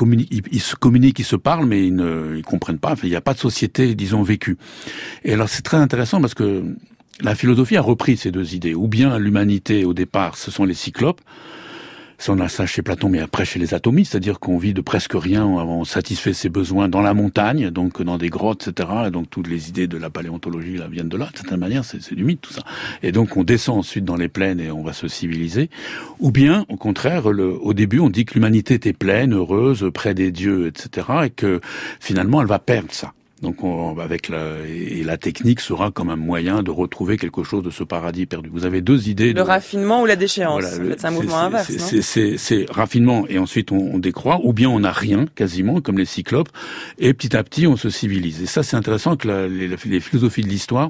se communiquent, ils se parlent, mais ils comprennent pas. Enfin, il n'y a pas de société, disons, vécue. Et alors c'est très intéressant parce que la philosophie a repris ces deux idées. Ou bien l'humanité au départ, ce sont les cyclopes. Ça, on a ça chez Platon, mais après chez les atomistes, c'est-à-dire qu'on vit de presque rien, on satisfait ses besoins dans la montagne, donc dans des grottes, etc. Et donc toutes les idées de la paléontologie là viennent de là. De certaine manière, c'est du mythe tout ça. Et donc on descend ensuite dans les plaines et on va se civiliser. Ou bien, au contraire, au début, on dit que l'humanité était pleine, heureuse, près des dieux, etc. Et que finalement, elle va perdre ça. Donc la technique sera comme un moyen de retrouver quelque chose de ce paradis perdu. Vous avez deux idées. Le raffinement ou la déchéance. Voilà, en fait, c'est un mouvement inverse. C'est raffinement et ensuite on décroît, ou bien on n'a rien quasiment, comme les cyclopes, et petit à petit on se civilise. Et ça c'est intéressant que les philosophies de l'histoire,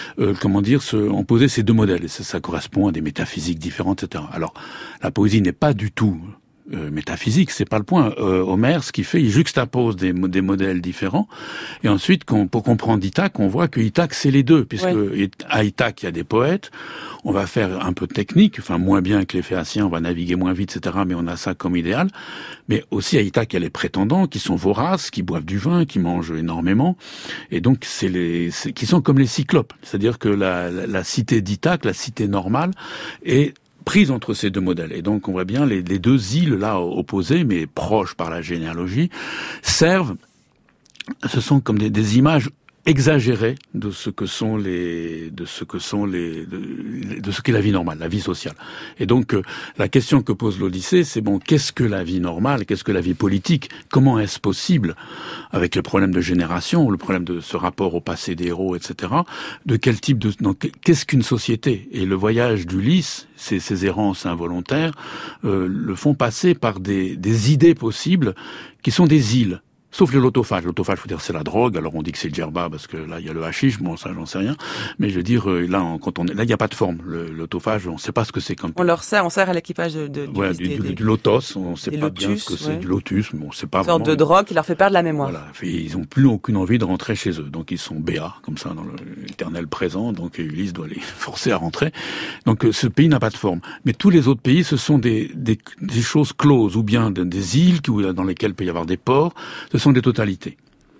ont posé ces deux modèles. Et ça correspond à des métaphysiques différentes, etc. Alors la poésie n'est pas du tout métaphysique, c'est pas le point. Homère, ce qu'il fait, il juxtapose des modèles différents, et ensuite, pour comprendre Ithaque, on voit que Ithaque, c'est les deux, puisque à Ithaque, il y a des poètes, on va faire un peu de technique, enfin moins bien que les Phéaciens, on va naviguer moins vite, etc., mais on a ça comme idéal, mais aussi à Ithaque, il y a les prétendants, qui sont voraces, qui boivent du vin, qui mangent énormément, et donc qui sont comme les cyclopes, c'est-à-dire que la cité d'Ithaque, la cité normale, est prise entre ces deux modèles. Et donc, on voit bien les deux îles, là, opposées, mais proches par la généalogie, ce sont comme des images exagérées de ce qu'est la vie normale, la vie sociale. Et donc, la question que pose l'Odyssée, c'est qu'est-ce que la vie normale, qu'est-ce que la vie politique, comment est-ce possible, avec le problème de génération, le problème de ce rapport au passé des héros, etc., de quel type qu'est-ce qu'une société? Et le voyage d'Ulysse, ces errances involontaires, le font passer par des idées possibles qui sont des îles. Sauf le lotophage. Lotophage, faut dire, c'est la drogue. Alors on dit que c'est le djerba parce que là il y a le hashish. Bon, ça j'en sais rien. Mais je veux dire, là, il n'y a pas de forme. Le lotophage, on ne sait pas ce que c'est comme. On sert à l'équipage du lotos. On ne sait pas bien ce que c'est du lotus. Mais on sait pas. Une sorte de drogue qui leur fait perdre la mémoire. Voilà. Ils n'ont plus aucune envie de rentrer chez eux. Donc ils sont béats, comme ça, dans l'éternel présent. Donc Ulysse doit les forcer à rentrer. Donc ce pays n'a pas de forme. Mais tous les autres pays, ce sont des choses closes, ou bien des îles dans lesquelles il peut y avoir des ports. Ce sont des totalités.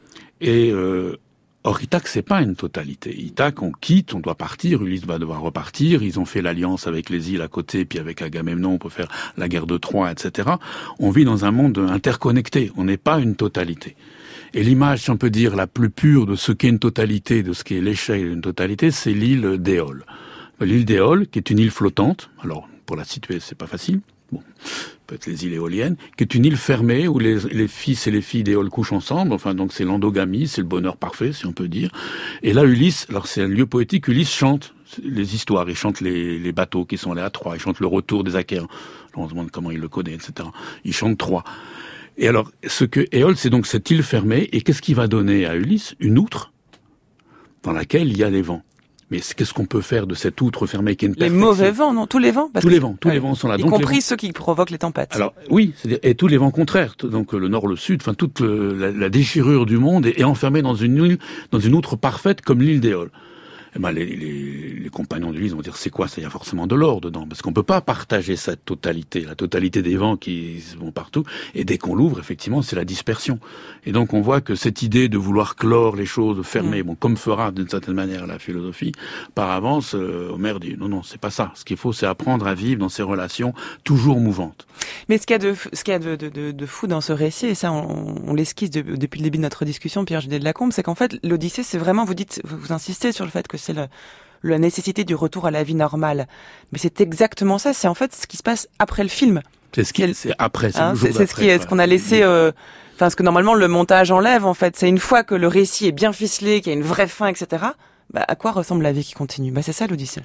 Et or, Ithaque, c'est pas une totalité. Ithaque, on quitte, on doit partir, Ulysse va devoir repartir, ils ont fait l'alliance avec les îles à côté, puis avec Agamemnon, on peut faire la guerre de Troie, etc. On vit dans un monde interconnecté, on n'est pas une totalité. Et l'image, si on peut dire, la plus pure de ce qu'est une totalité, de ce qu'est l'échelle d'une totalité, c'est l'île d'Éole. L'île d'Éole, qui est une île flottante, alors, pour la situer, c'est pas facile. Bon, peut-être les îles éoliennes, qui est une île fermée où les fils et les filles d'Éole couchent ensemble. Enfin, donc c'est l'endogamie, c'est le bonheur parfait, si on peut dire. Et là, Ulysse, alors c'est un lieu poétique, Ulysse chante les histoires, il chante les bateaux qui sont allés à Troie, il chante le retour des Achéens. Alors on se demande comment il le connaît, etc. Il chante Troie. Et alors, ce que Éole, c'est donc cette île fermée, et qu'est-ce qui va donner à Ulysse? Une outre dans laquelle il y a des vents. Mais qu'est-ce qu'on peut faire de cette outre fermée qui est une perfection? Les mauvais vents, non? Tous les vents? Tous les vents sont là. Y compris ceux qui provoquent les tempêtes. Alors, oui, c'est-à-dire, et tous les vents contraires. Donc, le nord, le sud, enfin, toute la déchirure du monde est enfermée dans une île, dans une outre parfaite comme l'île d'Éole. Eh ben, les compagnons d'Ulysse vont dire, c'est quoi ça? Il y a forcément de l'or dedans. Parce qu'on peut pas partager cette totalité, la totalité des vents qui vont partout. Et dès qu'on l'ouvre, effectivement, c'est la dispersion. Et donc, on voit que cette idée de vouloir clore les choses, fermer, bon, comme fera d'une certaine manière la philosophie, par avance, Homère dit, non, c'est pas ça. Ce qu'il faut, c'est apprendre à vivre dans ces relations toujours mouvantes. Mais ce qu'il y a de fou dans ce récit, et ça, on l'esquisse depuis le début de notre discussion, Pierre-Judet de Lacombe, c'est qu'en fait, l'Odyssée, c'est vraiment, vous insistez sur le fait que c'est la nécessité du retour à la vie normale. Mais c'est exactement ça, c'est en fait ce qui se passe après le film. C'est après, c'est ce qu'on a laissé, ce que normalement le montage enlève, en fait. C'est une fois que le récit est bien ficelé, qu'il y a une vraie fin, etc., à quoi ressemble la vie qui continue? C'est ça l'Odyssée.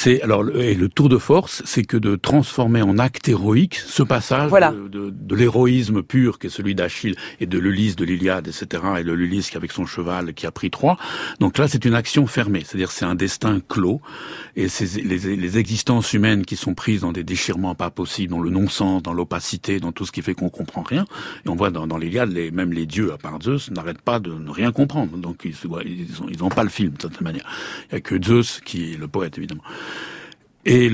Le tour de force, c'est que de transformer en acte héroïque ce passage de l'héroïsme pur qui est celui d'Achille et de l'Ulysse de l'Iliade, etc., et de l'Ulysse qui avec son cheval qui a pris Troie. Donc là, c'est une action fermée, c'est-à-dire c'est un destin clos, et c'est les existences humaines qui sont prises dans des déchirements pas possibles, dans le non-sens, dans l'opacité, dans tout ce qui fait qu'on comprend rien. Et on voit dans l'Iliade, même les dieux, à part Zeus, n'arrêtent pas de ne rien comprendre. Donc ils ont pas le film, de certaine manière. Il y a que Zeus qui est le poète, évidemment. Et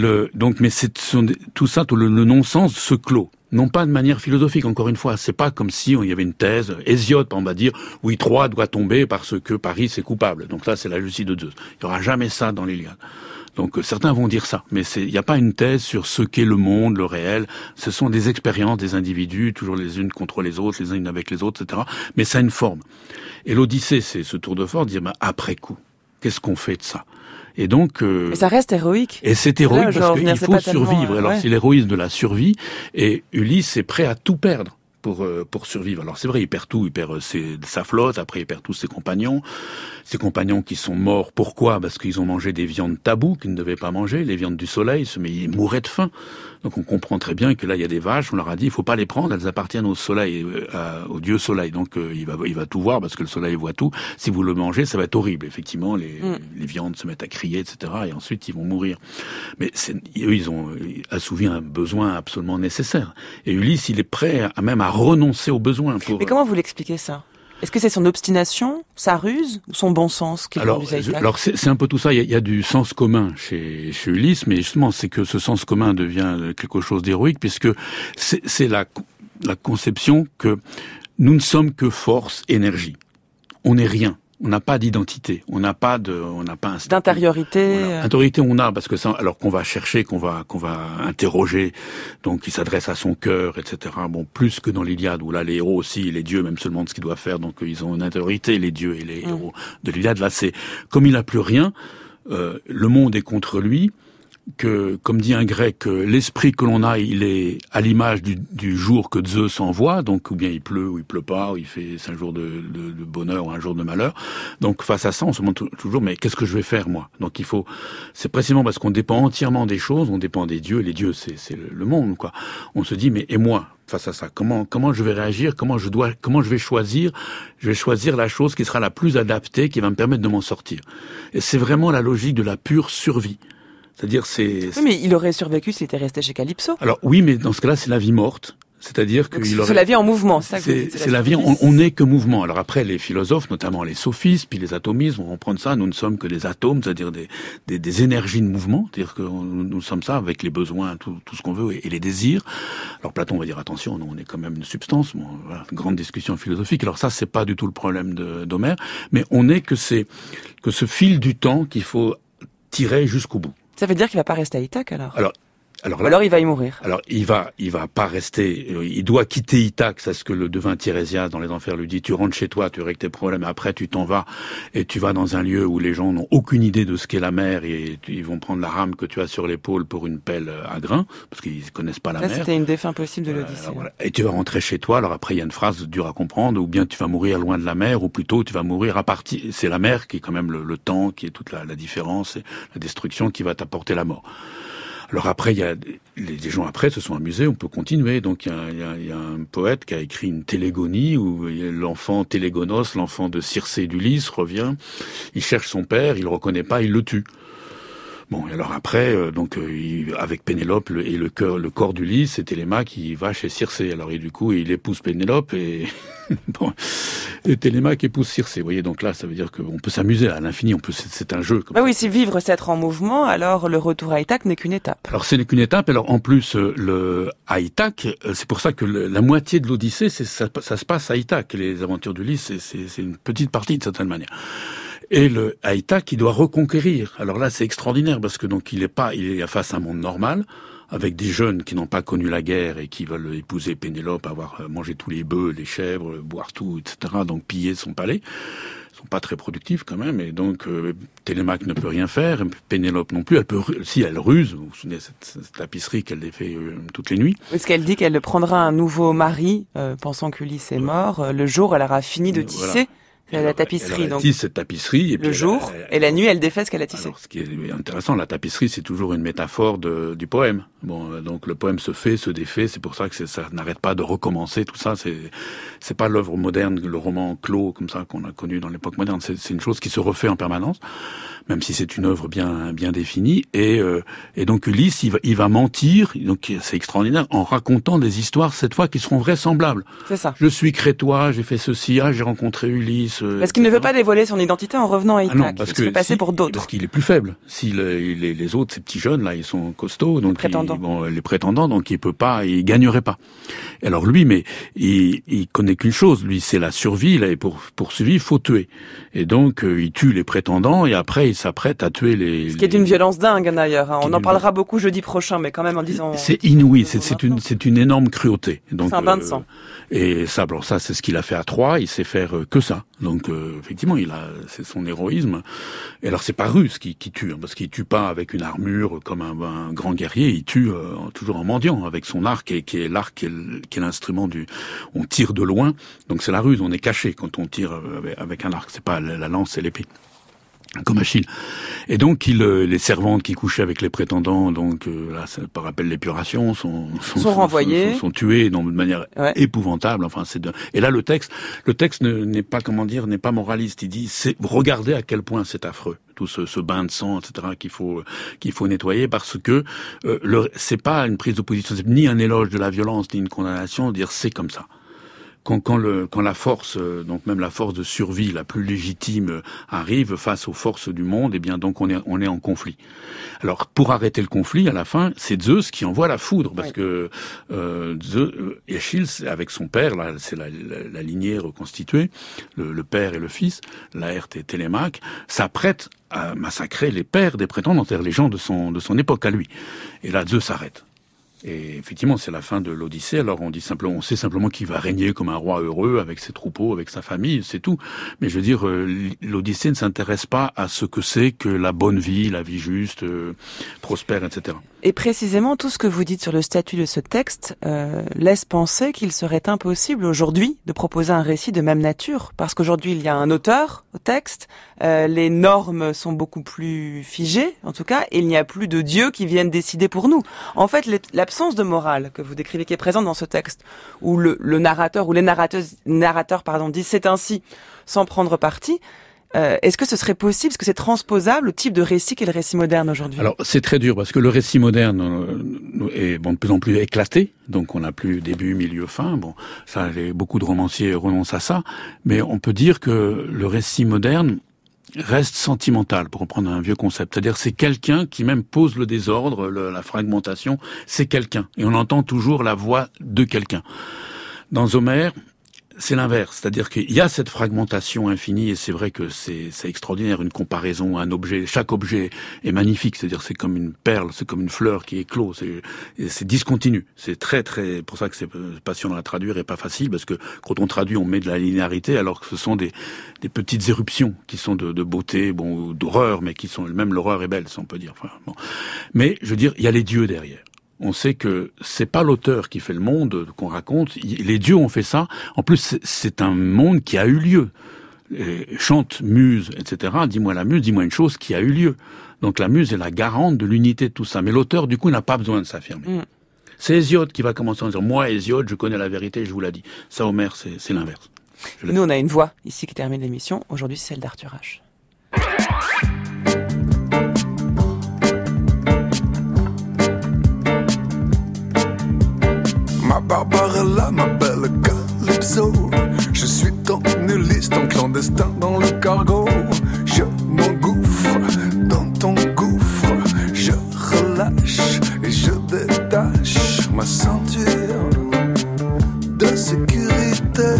tout ça, le non-sens se clôt. Non pas de manière philosophique, encore une fois. C'est pas comme si il y avait une thèse. Hésiode, on va dire, oui, Troie doit tomber parce que Paris c'est coupable. Donc là, c'est la justice de Zeus. Il y aura jamais ça dans l'Iliade. Donc certains vont dire ça, mais il n'y a pas une thèse sur ce qu'est le monde, le réel. Ce sont des expériences des individus, toujours les unes contre les autres, les unes avec les autres, etc. Mais ça a une forme. Et l'Odyssée, c'est ce tour de force, dire après coup, qu'est-ce qu'on fait de ça? Et donc, mais ça reste héroïque. Et c'est héroïque parce qu'il faut survivre. Alors c'est l'héroïsme de la survie, et Ulysse est prêt à tout perdre pour survivre. Alors c'est vrai, il perd tout, il perd sa flotte, après il perd tous ses compagnons qui sont morts. Pourquoi? Parce qu'ils ont mangé des viandes tabous qu'ils ne devaient pas manger, les viandes du soleil, mais ils mouraient de faim. Donc on comprend très bien que là il y a des vaches, on leur a dit il faut pas les prendre, elles appartiennent au soleil, au dieu soleil. Donc il va tout voir parce que le soleil voit tout. Si vous le mangez, ça va être horrible. Effectivement, les viandes se mettent à crier, etc. Et ensuite ils vont mourir. Mais eux, ils ont assouvi un besoin absolument nécessaire. Et Ulysse, il est prêt même à renoncer au besoin. Mais comment vous l'expliquez ça? Est-ce que c'est son obstination, sa ruse, ou son bon sens qui conduit à Ithaque? Alors c'est un peu tout ça. Il y a du sens commun chez Ulysse, mais justement c'est que ce sens commun devient quelque chose d'héroïque, puisque c'est la conception que nous ne sommes que force, énergie. On n'est rien. On n'a pas d'identité, on n'a pas un statut. D'intériorité. Intériorité, on a, parce que ça, alors qu'on va chercher, qu'on va interroger, donc il s'adresse à son cœur, etc. Bon, plus que dans l'Iliade, où là, les héros aussi, les dieux, même se demandent ce qu'ils doivent faire, donc ils ont une intériorité, les dieux et les héros de l'Iliade. Là, c'est, comme il n'a plus rien, le monde est contre lui, que, comme dit un grec, l'esprit que l'on a, il est à l'image du jour que Zeus envoie, donc ou bien il pleut ou il pleut pas, ou c'est un jour de bonheur ou un jour de malheur. Donc face à ça, on se demande toujours, mais qu'est-ce que je vais faire moi? Donc c'est précisément parce qu'on dépend entièrement des choses, on dépend des dieux, les dieux c'est le monde quoi. On se dit, mais et moi? face à ça. Comment je vais réagir, comment je vais choisir. Je vais choisir la chose qui sera la plus adaptée, qui va me permettre de m'en sortir. Et c'est vraiment la logique de la pure survie. C'est-à-dire, Oui, mais il aurait survécu s'il était resté chez Calypso. Alors oui, mais dans ce cas-là, c'est la vie morte. C'est-à-dire que c'est la vie en mouvement, c'est ça que vous dites. C'est la vie, on n'est que mouvement. Alors après, les philosophes, notamment les sophistes, puis les atomistes, vont reprendre ça. Nous ne sommes que des atomes, c'est-à-dire des énergies de mouvement. C'est-à-dire que nous sommes ça avec les besoins, tout ce qu'on veut, et les désirs. Alors Platon va dire attention, nous, on est quand même une substance. Bon, voilà, grande discussion philosophique. Alors ça, c'est pas du tout le problème d'Homère, mais on est que ce fil du temps qu'il faut tirer jusqu'au bout. Ça veut dire qu'il va pas rester à Ithaque alors Alors il va y mourir. Alors il va pas rester. Il doit quitter Ithaque. C'est ce que le devin Tirésias dans les Enfers lui dit. Tu rentres chez toi, tu règles tes problèmes. Après tu t'en vas et tu vas dans un lieu où les gens n'ont aucune idée de ce qu'est la mer et ils vont prendre la rame que tu as sur l'épaule pour une pelle à grains parce qu'ils connaissent pas la mer. C'était une des fins possibles de l'Odyssée. Voilà. Et tu vas rentrer chez toi. Alors après il y a une phrase dure à comprendre. Ou bien tu vas mourir loin de la mer, ou plutôt tu vas mourir à partir. C'est la mer qui est quand même le temps, qui est toute la différence et la destruction qui va t'apporter la mort. Alors après, il y a les gens après se sont amusés. On peut continuer. Donc il y a un poète qui a écrit une télégonie où l'enfant Télégonos, l'enfant de Circé et d'Ulysse, revient. Il cherche son père, il le reconnaît pas, il le tue. Bon, et alors après, avec Pénélope et le corps d'Ulysse, c'est Télémaque qui va chez Circé. Alors et du coup, il épouse Pénélope et bon, et Télémaque épouse Circé. Vous voyez, donc là, ça veut dire qu'on peut s'amuser à l'infini. C'est un jeu. Oui, si vivre, c'est être en mouvement, alors le retour à Ithaque n'est qu'une étape. Alors c'est qu'une étape. Alors en plus, à Ithaque, c'est pour ça que la moitié de l'Odyssée, ça se passe à Ithaque. Les aventures d'Ulysse, c'est une petite partie de certaine manière. Et à Ithaque, il doit reconquérir. Alors là, c'est extraordinaire parce que donc il est face à un monde normal avec des jeunes qui n'ont pas connu la guerre et qui veulent épouser Pénélope, avoir mangé tous les bœufs, les chèvres, boire tout, etc. Donc piller son palais. Ils sont pas très productifs quand même. Et donc Télémaque ne peut rien faire, Pénélope non plus. Elle ruse. Vous vous souvenez de cette tapisserie qu'elle défait toutes les nuits. Est-ce qu'elle dit qu'elle prendra un nouveau mari, pensant qu'Ulysse est mort, le jour où elle aura fini de tisser. Voilà. La tapisserie, elle tisse cette tapisserie. Et le jour, et la nuit, elle défait ce qu'elle a tissé. Alors, ce qui est intéressant, la tapisserie, c'est toujours une métaphore du poème. Bon, donc le poème se fait, se défait, c'est pour ça que ça n'arrête pas de recommencer, tout ça. C'est pas l'œuvre moderne, le roman clos, comme ça, qu'on a connu dans l'époque moderne. C'est une chose qui se refait en permanence, même si c'est une œuvre bien définie. Et donc Ulysse, il va mentir, donc c'est extraordinaire, en racontant des histoires, cette fois, qui seront vraisemblables. C'est ça. Je suis crétois, j'ai fait ceci, j'ai rencontré Ulysse. Parce qu'il ne veut pas dévoiler son identité en revenant à Ithaque. Non, parce que se fait passer pour d'autres. Parce qu'il est plus faible. Si les autres, ces petits jeunes là, ils sont costauds, donc les prétendants, donc il gagnerait pas. Et alors lui, mais il connaît qu'une chose, lui, c'est la survie. Là, et pour survivre, il faut tuer. Et donc il tue les prétendants et après il s'apprête à tuer les. Ce qui est d'une violence dingue d'ailleurs. Hein. On en parlera beaucoup jeudi prochain, mais quand même en disant. C'est inouï. C'est une énorme cruauté. Donc c'est un bain de sang. Et ça, alors ça, c'est ce qu'il a fait à Troie. Il sait faire que ça. Donc effectivement, c'est son héroïsme. Et alors c'est pas Russe qui tue, hein, parce qu'il tue pas avec une armure comme un grand guerrier. Il tue toujours en mendiant avec son arc, qui est l'arc qui est l'instrument on tire de loin. Donc c'est la ruse. On est caché quand on tire avec un arc. C'est pas la lance, c'est l'épée. Comme Achille. Et donc les servantes qui couchaient avec les prétendants, donc là, ça par rappel l'épuration, sont renvoyées, sont tuées de manière épouvantable. Enfin, et là le texte n'est pas n'est pas moraliste. Il dit regardez à quel point c'est affreux. Tout ce bain de sang, etc. qu'il faut nettoyer parce que c'est pas une prise de position, c'est ni un éloge de la violence ni une condamnation. Dire c'est comme ça. Quand la force, donc même la force de survie la plus légitime arrive face aux forces du monde, eh bien donc on est en conflit. Alors pour arrêter le conflit, à la fin, c'est Zeus qui envoie la foudre parce que Achille, avec son père, là c'est la lignée reconstituée, le père et le fils, Laërte et Télémaque, s'apprêtent à massacrer les pères des prétendants, c'est-à-dire les gens de son époque à lui. Et là Zeus s'arrête. Et effectivement, c'est la fin de l'Odyssée. Alors on sait simplement qu'il va régner comme un roi heureux avec ses troupeaux, avec sa famille, c'est tout. Mais je veux dire, l'Odyssée ne s'intéresse pas à ce que c'est que la bonne vie, la vie juste, prospère, etc. Et précisément, tout ce que vous dites sur le statut de ce texte laisse penser qu'il serait impossible aujourd'hui de proposer un récit de même nature, parce qu'aujourd'hui il y a un auteur au texte, les normes sont beaucoup plus figées, en tout cas, et il n'y a plus de dieux qui viennent décider pour nous. En fait, l'absence de morale que vous décrivez, qui est présente dans ce texte, où le narrateur ou les narrateurs disent c'est ainsi, sans prendre parti. Est-ce que ce serait possible, est-ce que c'est transposable au type de récit qu'est le récit moderne aujourd'hui? Alors c'est très dur parce que le récit moderne est de plus en plus éclaté, donc on n'a plus début, milieu, fin. Bon, ça, beaucoup de romanciers renoncent à ça, mais on peut dire que le récit moderne reste sentimental, pour reprendre un vieux concept. C'est-à-dire c'est quelqu'un qui même pose le désordre, la fragmentation, c'est quelqu'un, et on entend toujours la voix de quelqu'un. Dans Homère, c'est l'inverse, c'est-à-dire qu'il y a cette fragmentation infinie, et c'est vrai que c'est extraordinaire, une comparaison à un objet. Chaque objet est magnifique, c'est-à-dire c'est comme une perle, c'est comme une fleur qui éclot, c'est discontinu. C'est très très, pour ça que c'est passionnant à traduire et pas facile, parce que quand on traduit, on met de la linéarité, alors que ce sont des petites éruptions qui sont de beauté, bon, d'horreur, mais qui sont, même l'horreur est belle, si on peut dire. Enfin, bon. Mais je veux dire, il y a les dieux derrière. On sait que c'est pas l'auteur qui fait le monde qu'on raconte. Les dieux ont fait ça. En plus, c'est un monde qui a eu lieu. Chante, muse, etc. Dis-moi la muse, dis-moi une chose qui a eu lieu. Donc la muse est la garante de l'unité de tout ça. Mais l'auteur, du coup, n'a pas besoin de s'affirmer. C'est Hésiode qui va commencer en disant « Moi, Hésiode, je connais la vérité, je vous l'ai dit ». Ça, Homère, c'est l'inverse. Nous, on a une voix ici qui termine l'émission. Aujourd'hui, c'est celle d'Arthur H. Ma Barbarella, ma belle Calypso, je suis ton Ulysse, ton clandestin dans le cargo. Je m'engouffre dans ton gouffre, je relâche et je détache ma ceinture de sécurité.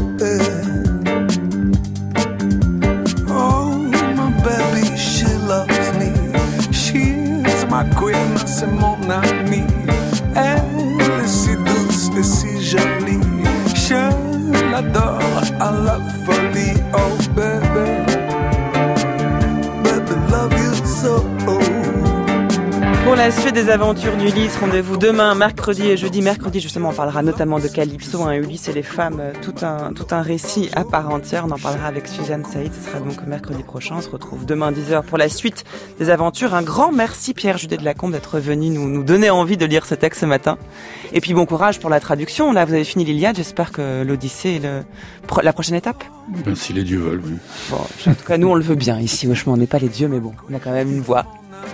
Oh, my baby, she loves me, she's my queen, c'est mon amie. Elle est si douce et si jolie, je l'adore à la folie. Oh baby, baby love you so. Pour la suite des aventures d'Ulysse, rendez-vous demain, mercredi et jeudi. Mercredi, justement, on parlera notamment de Calypso, Ulysse et les femmes, tout un récit à part entière. On en parlera avec Suzanne Saïd. Ce sera donc mercredi prochain. On se retrouve demain 10h pour la suite des aventures. Un grand merci, Pierre Judet de Lacombe, d'être venu nous donner envie de lire ce texte ce matin. Et puis bon courage pour la traduction. Là, vous avez fini l'Iliade. J'espère que l'Odyssée est la prochaine étape. Ben, si les dieux veulent, oui. Bon, en tout cas, nous, on le veut bien ici. Franchement, on n'est pas les dieux, mais bon, on a quand même une voix.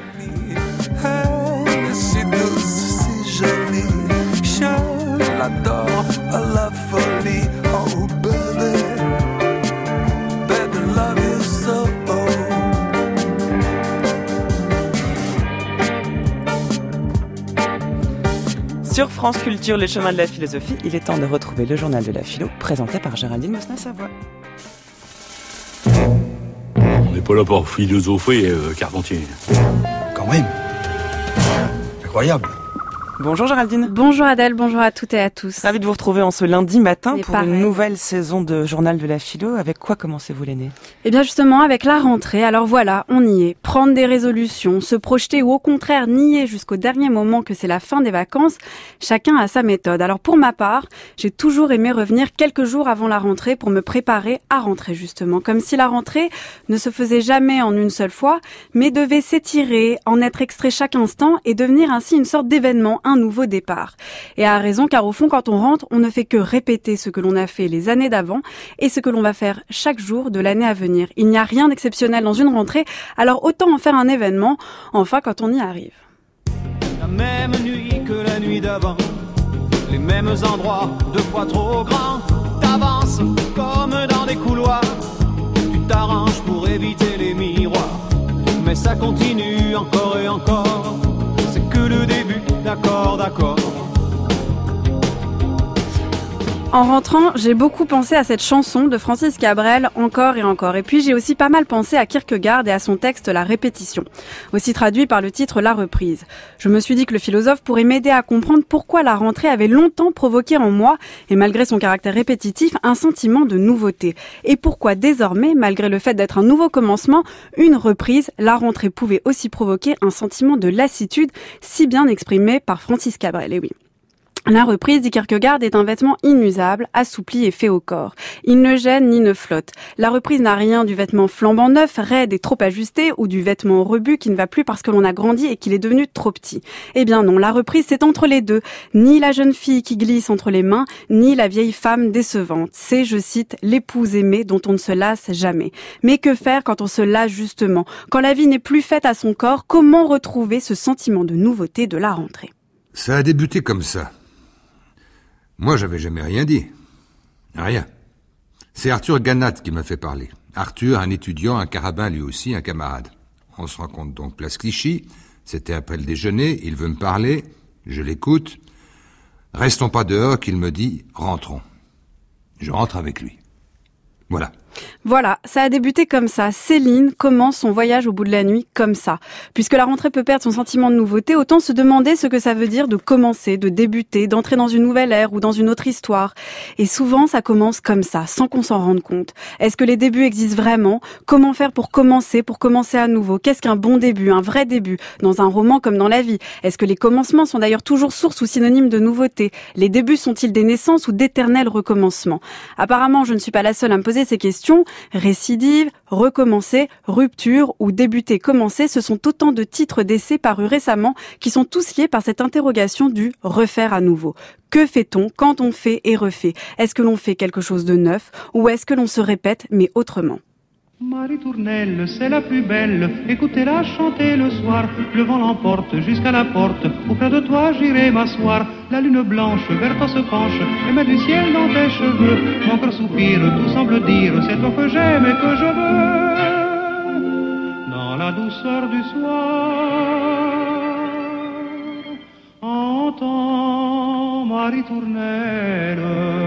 Si douce, si jolie, je l'adore à la folie. Oh baby, baby love you so. Sur France Culture, les chemins de la philosophie, il est temps de retrouver le journal de la philo, présenté par Géraldine Mosna-Savoie. On n'est pas là pour philosopher, Carpentier. Quand même. Incroyable. Bonjour Géraldine. Bonjour Adèle, bonjour à toutes et à tous. Ravi de vous retrouver en ce lundi matin pour pareil. Une nouvelle saison de Journal de la Philo. Avec quoi commencez-vous l'année ? Eh bien justement avec la rentrée, alors voilà, on y est. Prendre des résolutions, se projeter ou au contraire nier jusqu'au dernier moment que c'est la fin des vacances, chacun a sa méthode. Alors pour ma part, j'ai toujours aimé revenir quelques jours avant la rentrée pour me préparer à rentrer justement. Comme si la rentrée ne se faisait jamais en une seule fois, mais devait s'étirer, en être extrait chaque instant et devenir ainsi une sorte d'événement, un nouveau départ. Et à raison, car au fond, quand on rentre, on ne fait que répéter ce que l'on a fait les années d'avant et ce que l'on va faire chaque jour de l'année à venir. Il n'y a rien d'exceptionnel dans une rentrée, alors autant en faire un événement, enfin quand on y arrive. La même nuit que la nuit d'avant, les mêmes endroits, 2 fois trop grands. T'avances comme dans des couloirs, tu t'arranges pour éviter les miroirs, mais ça continue encore et encore. C'est que le début, d'accord, d'accord. En rentrant, j'ai beaucoup pensé à cette chanson de Francis Cabrel, encore et encore. Et puis j'ai aussi pas mal pensé à Kierkegaard et à son texte La répétition, aussi traduit par le titre La reprise. Je me suis dit que le philosophe pourrait m'aider à comprendre pourquoi la rentrée avait longtemps provoqué en moi, et malgré son caractère répétitif, un sentiment de nouveauté. Et pourquoi désormais, malgré le fait d'être un nouveau commencement, une reprise, la rentrée pouvait aussi provoquer un sentiment de lassitude, si bien exprimé par Francis Cabrel. Et oui. La reprise, dit Kierkegaard, est un vêtement inusable, assoupli et fait au corps. Il ne gêne ni ne flotte. La reprise n'a rien du vêtement flambant neuf, raide et trop ajusté, ou du vêtement rebut qui ne va plus parce que l'on a grandi et qu'il est devenu trop petit. Eh bien non, la reprise, c'est entre les deux. Ni la jeune fille qui glisse entre les mains, ni la vieille femme décevante. C'est, je cite, l'épouse aimée dont on ne se lasse jamais. Mais que faire quand on se lasse justement? Quand la vie n'est plus faite à son corps, comment retrouver ce sentiment de nouveauté de la rentrée? Ça a débuté comme ça. Moi, j'avais jamais rien dit. Rien. C'est Arthur Ganat qui m'a fait parler. Arthur, un étudiant, un carabin lui aussi, un camarade. On se rencontre donc place Clichy. C'était après le déjeuner. Il veut me parler. Je l'écoute. Restons pas dehors, qu'il me dit, rentrons. Je rentre avec lui. Voilà. Voilà, ça a débuté comme ça. Céline commence son voyage au bout de la nuit comme ça. Puisque la rentrée peut perdre son sentiment de nouveauté, autant se demander ce que ça veut dire de commencer, de débuter, d'entrer dans une nouvelle ère ou dans une autre histoire. Et souvent, ça commence comme ça, sans qu'on s'en rende compte. Est-ce que les débuts existent vraiment? Comment faire pour commencer à nouveau? Qu'est-ce qu'un bon début, un vrai début, dans un roman comme dans la vie? Est-ce que les commencements sont d'ailleurs toujours source ou synonyme de nouveauté? Les débuts sont-ils des naissances ou d'éternels recommencements? Apparemment, je ne suis pas la seule à me poser ces questions. Récidive, recommencer, rupture ou débuter, commencer, ce sont autant de titres d'essais parus récemment qui sont tous liés par cette interrogation du refaire à nouveau. Que fait-on quand on fait et refait? Est-ce que l'on fait quelque chose de neuf ou est-ce que l'on se répète mais autrement? Marie Tournelle, c'est la plus belle, écoutez-la chanter le soir, le vent l'emporte jusqu'à la porte, auprès de toi j'irai m'asseoir, la lune blanche vers toi se penche, et met du ciel dans tes cheveux, mon cœur soupire, tout semble dire, c'est toi que j'aime et que je veux, dans la douceur du soir, entends Marie Tournelle.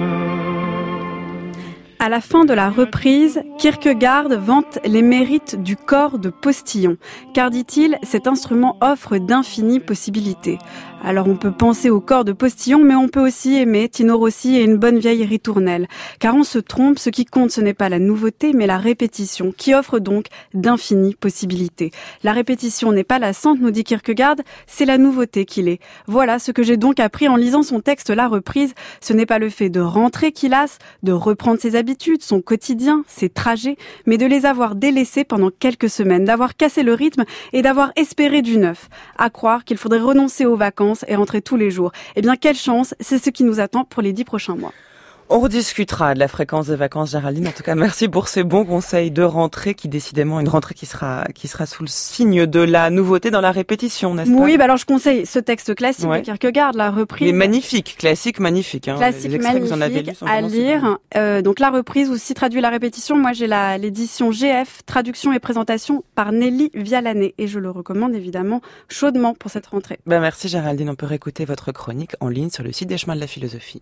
À la fin de la reprise, Kierkegaard vante les mérites du corps de postillon, car dit-il, cet instrument offre d'infinies possibilités. Alors on peut penser au corps de postillon, mais on peut aussi aimer Tino Rossi et une bonne vieille ritournelle. Car on se trompe, ce qui compte ce n'est pas la nouveauté, mais la répétition, qui offre donc d'infinies possibilités. La répétition n'est pas lassante, nous dit Kierkegaard, c'est la nouveauté qu'il est. Voilà ce que j'ai donc appris en lisant son texte La reprise. Ce n'est pas le fait de rentrer qui lasse, de reprendre ses habitudes, son quotidien, ses trajets, mais de les avoir délaissés pendant quelques semaines, d'avoir cassé le rythme et d'avoir espéré du neuf. À croire qu'il faudrait renoncer aux vacances et rentrer tous les jours. Eh bien, quelle chance, c'est ce qui nous attend pour les 10 prochains mois. On rediscutera de la fréquence des vacances, Géraldine. En tout cas, merci pour ces bons conseils de rentrée, qui décidément une rentrée qui sera sous le signe de la nouveauté dans la répétition, n'est-ce pas? Oui, alors je conseille ce texte classique de Kierkegaard, La reprise. Mais magnifique, classique, magnifique. Classique, les extraits que vous en avez lus sont à lire. Donc La reprise, aussi traduit La répétition. Moi, j'ai l'édition GF, traduction et présentation par Nelly Vialané, et je le recommande évidemment chaudement pour cette rentrée. Merci Géraldine. On peut réécouter votre chronique en ligne sur le site des Chemins de la Philosophie.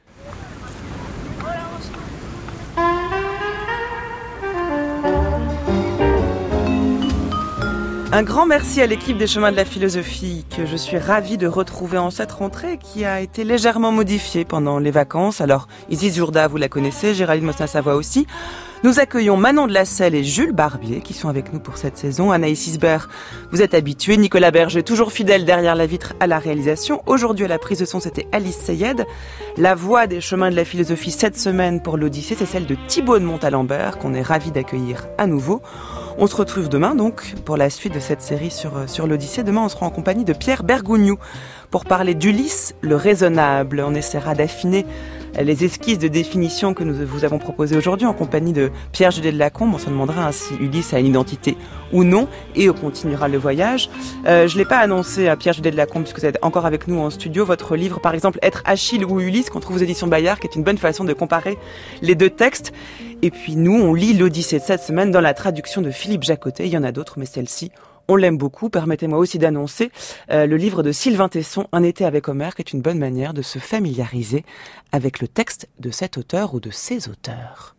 Un grand merci à l'équipe des Chemins de la Philosophie que je suis ravie de retrouver en cette rentrée qui a été légèrement modifiée pendant les vacances. Alors, Isis Jourda, vous la connaissez, Géraldine Mosna-Savoie aussi. Nous accueillons Manon de la Selle et Jules Barbier qui sont avec nous pour cette saison. Anaïs Isbert, vous êtes habitué. Nicolas Berger, toujours fidèle derrière la vitre à la réalisation. Aujourd'hui, à la prise de son, c'était Alice Seyed. La voix des Chemins de la Philosophie cette semaine pour l'Odyssée, c'est celle de Thibaut de Montalembert qu'on est ravis d'accueillir à nouveau. On se retrouve demain donc pour la suite de cette série sur l'Odyssée. Demain, on sera en compagnie de Pierre Bergougnou pour parler d'Ulysse, le raisonnable. On essaiera d'affiner les esquisses de définition que nous vous avons proposées aujourd'hui en compagnie de Pierre Judet de Lacombe. On se demandera si Ulysse a une identité ou non et on continuera le voyage. Je l'ai pas annoncé à Pierre Judet de Lacombe puisque vous êtes encore avec nous en studio. Votre livre, par exemple, Être Achille ou Ulysse, qu'on trouve aux éditions Bayard, qui est une bonne façon de comparer les deux textes. Et puis nous, on lit l'Odyssée de cette semaine dans la traduction de Philippe Jacotet. Il y en a d'autres, mais celle-ci, on l'aime beaucoup. Permettez-moi aussi d'annoncer le livre de Sylvain Tesson, Un été avec Homère, qui est une bonne manière de se familiariser avec le texte de cet auteur ou de ces auteurs.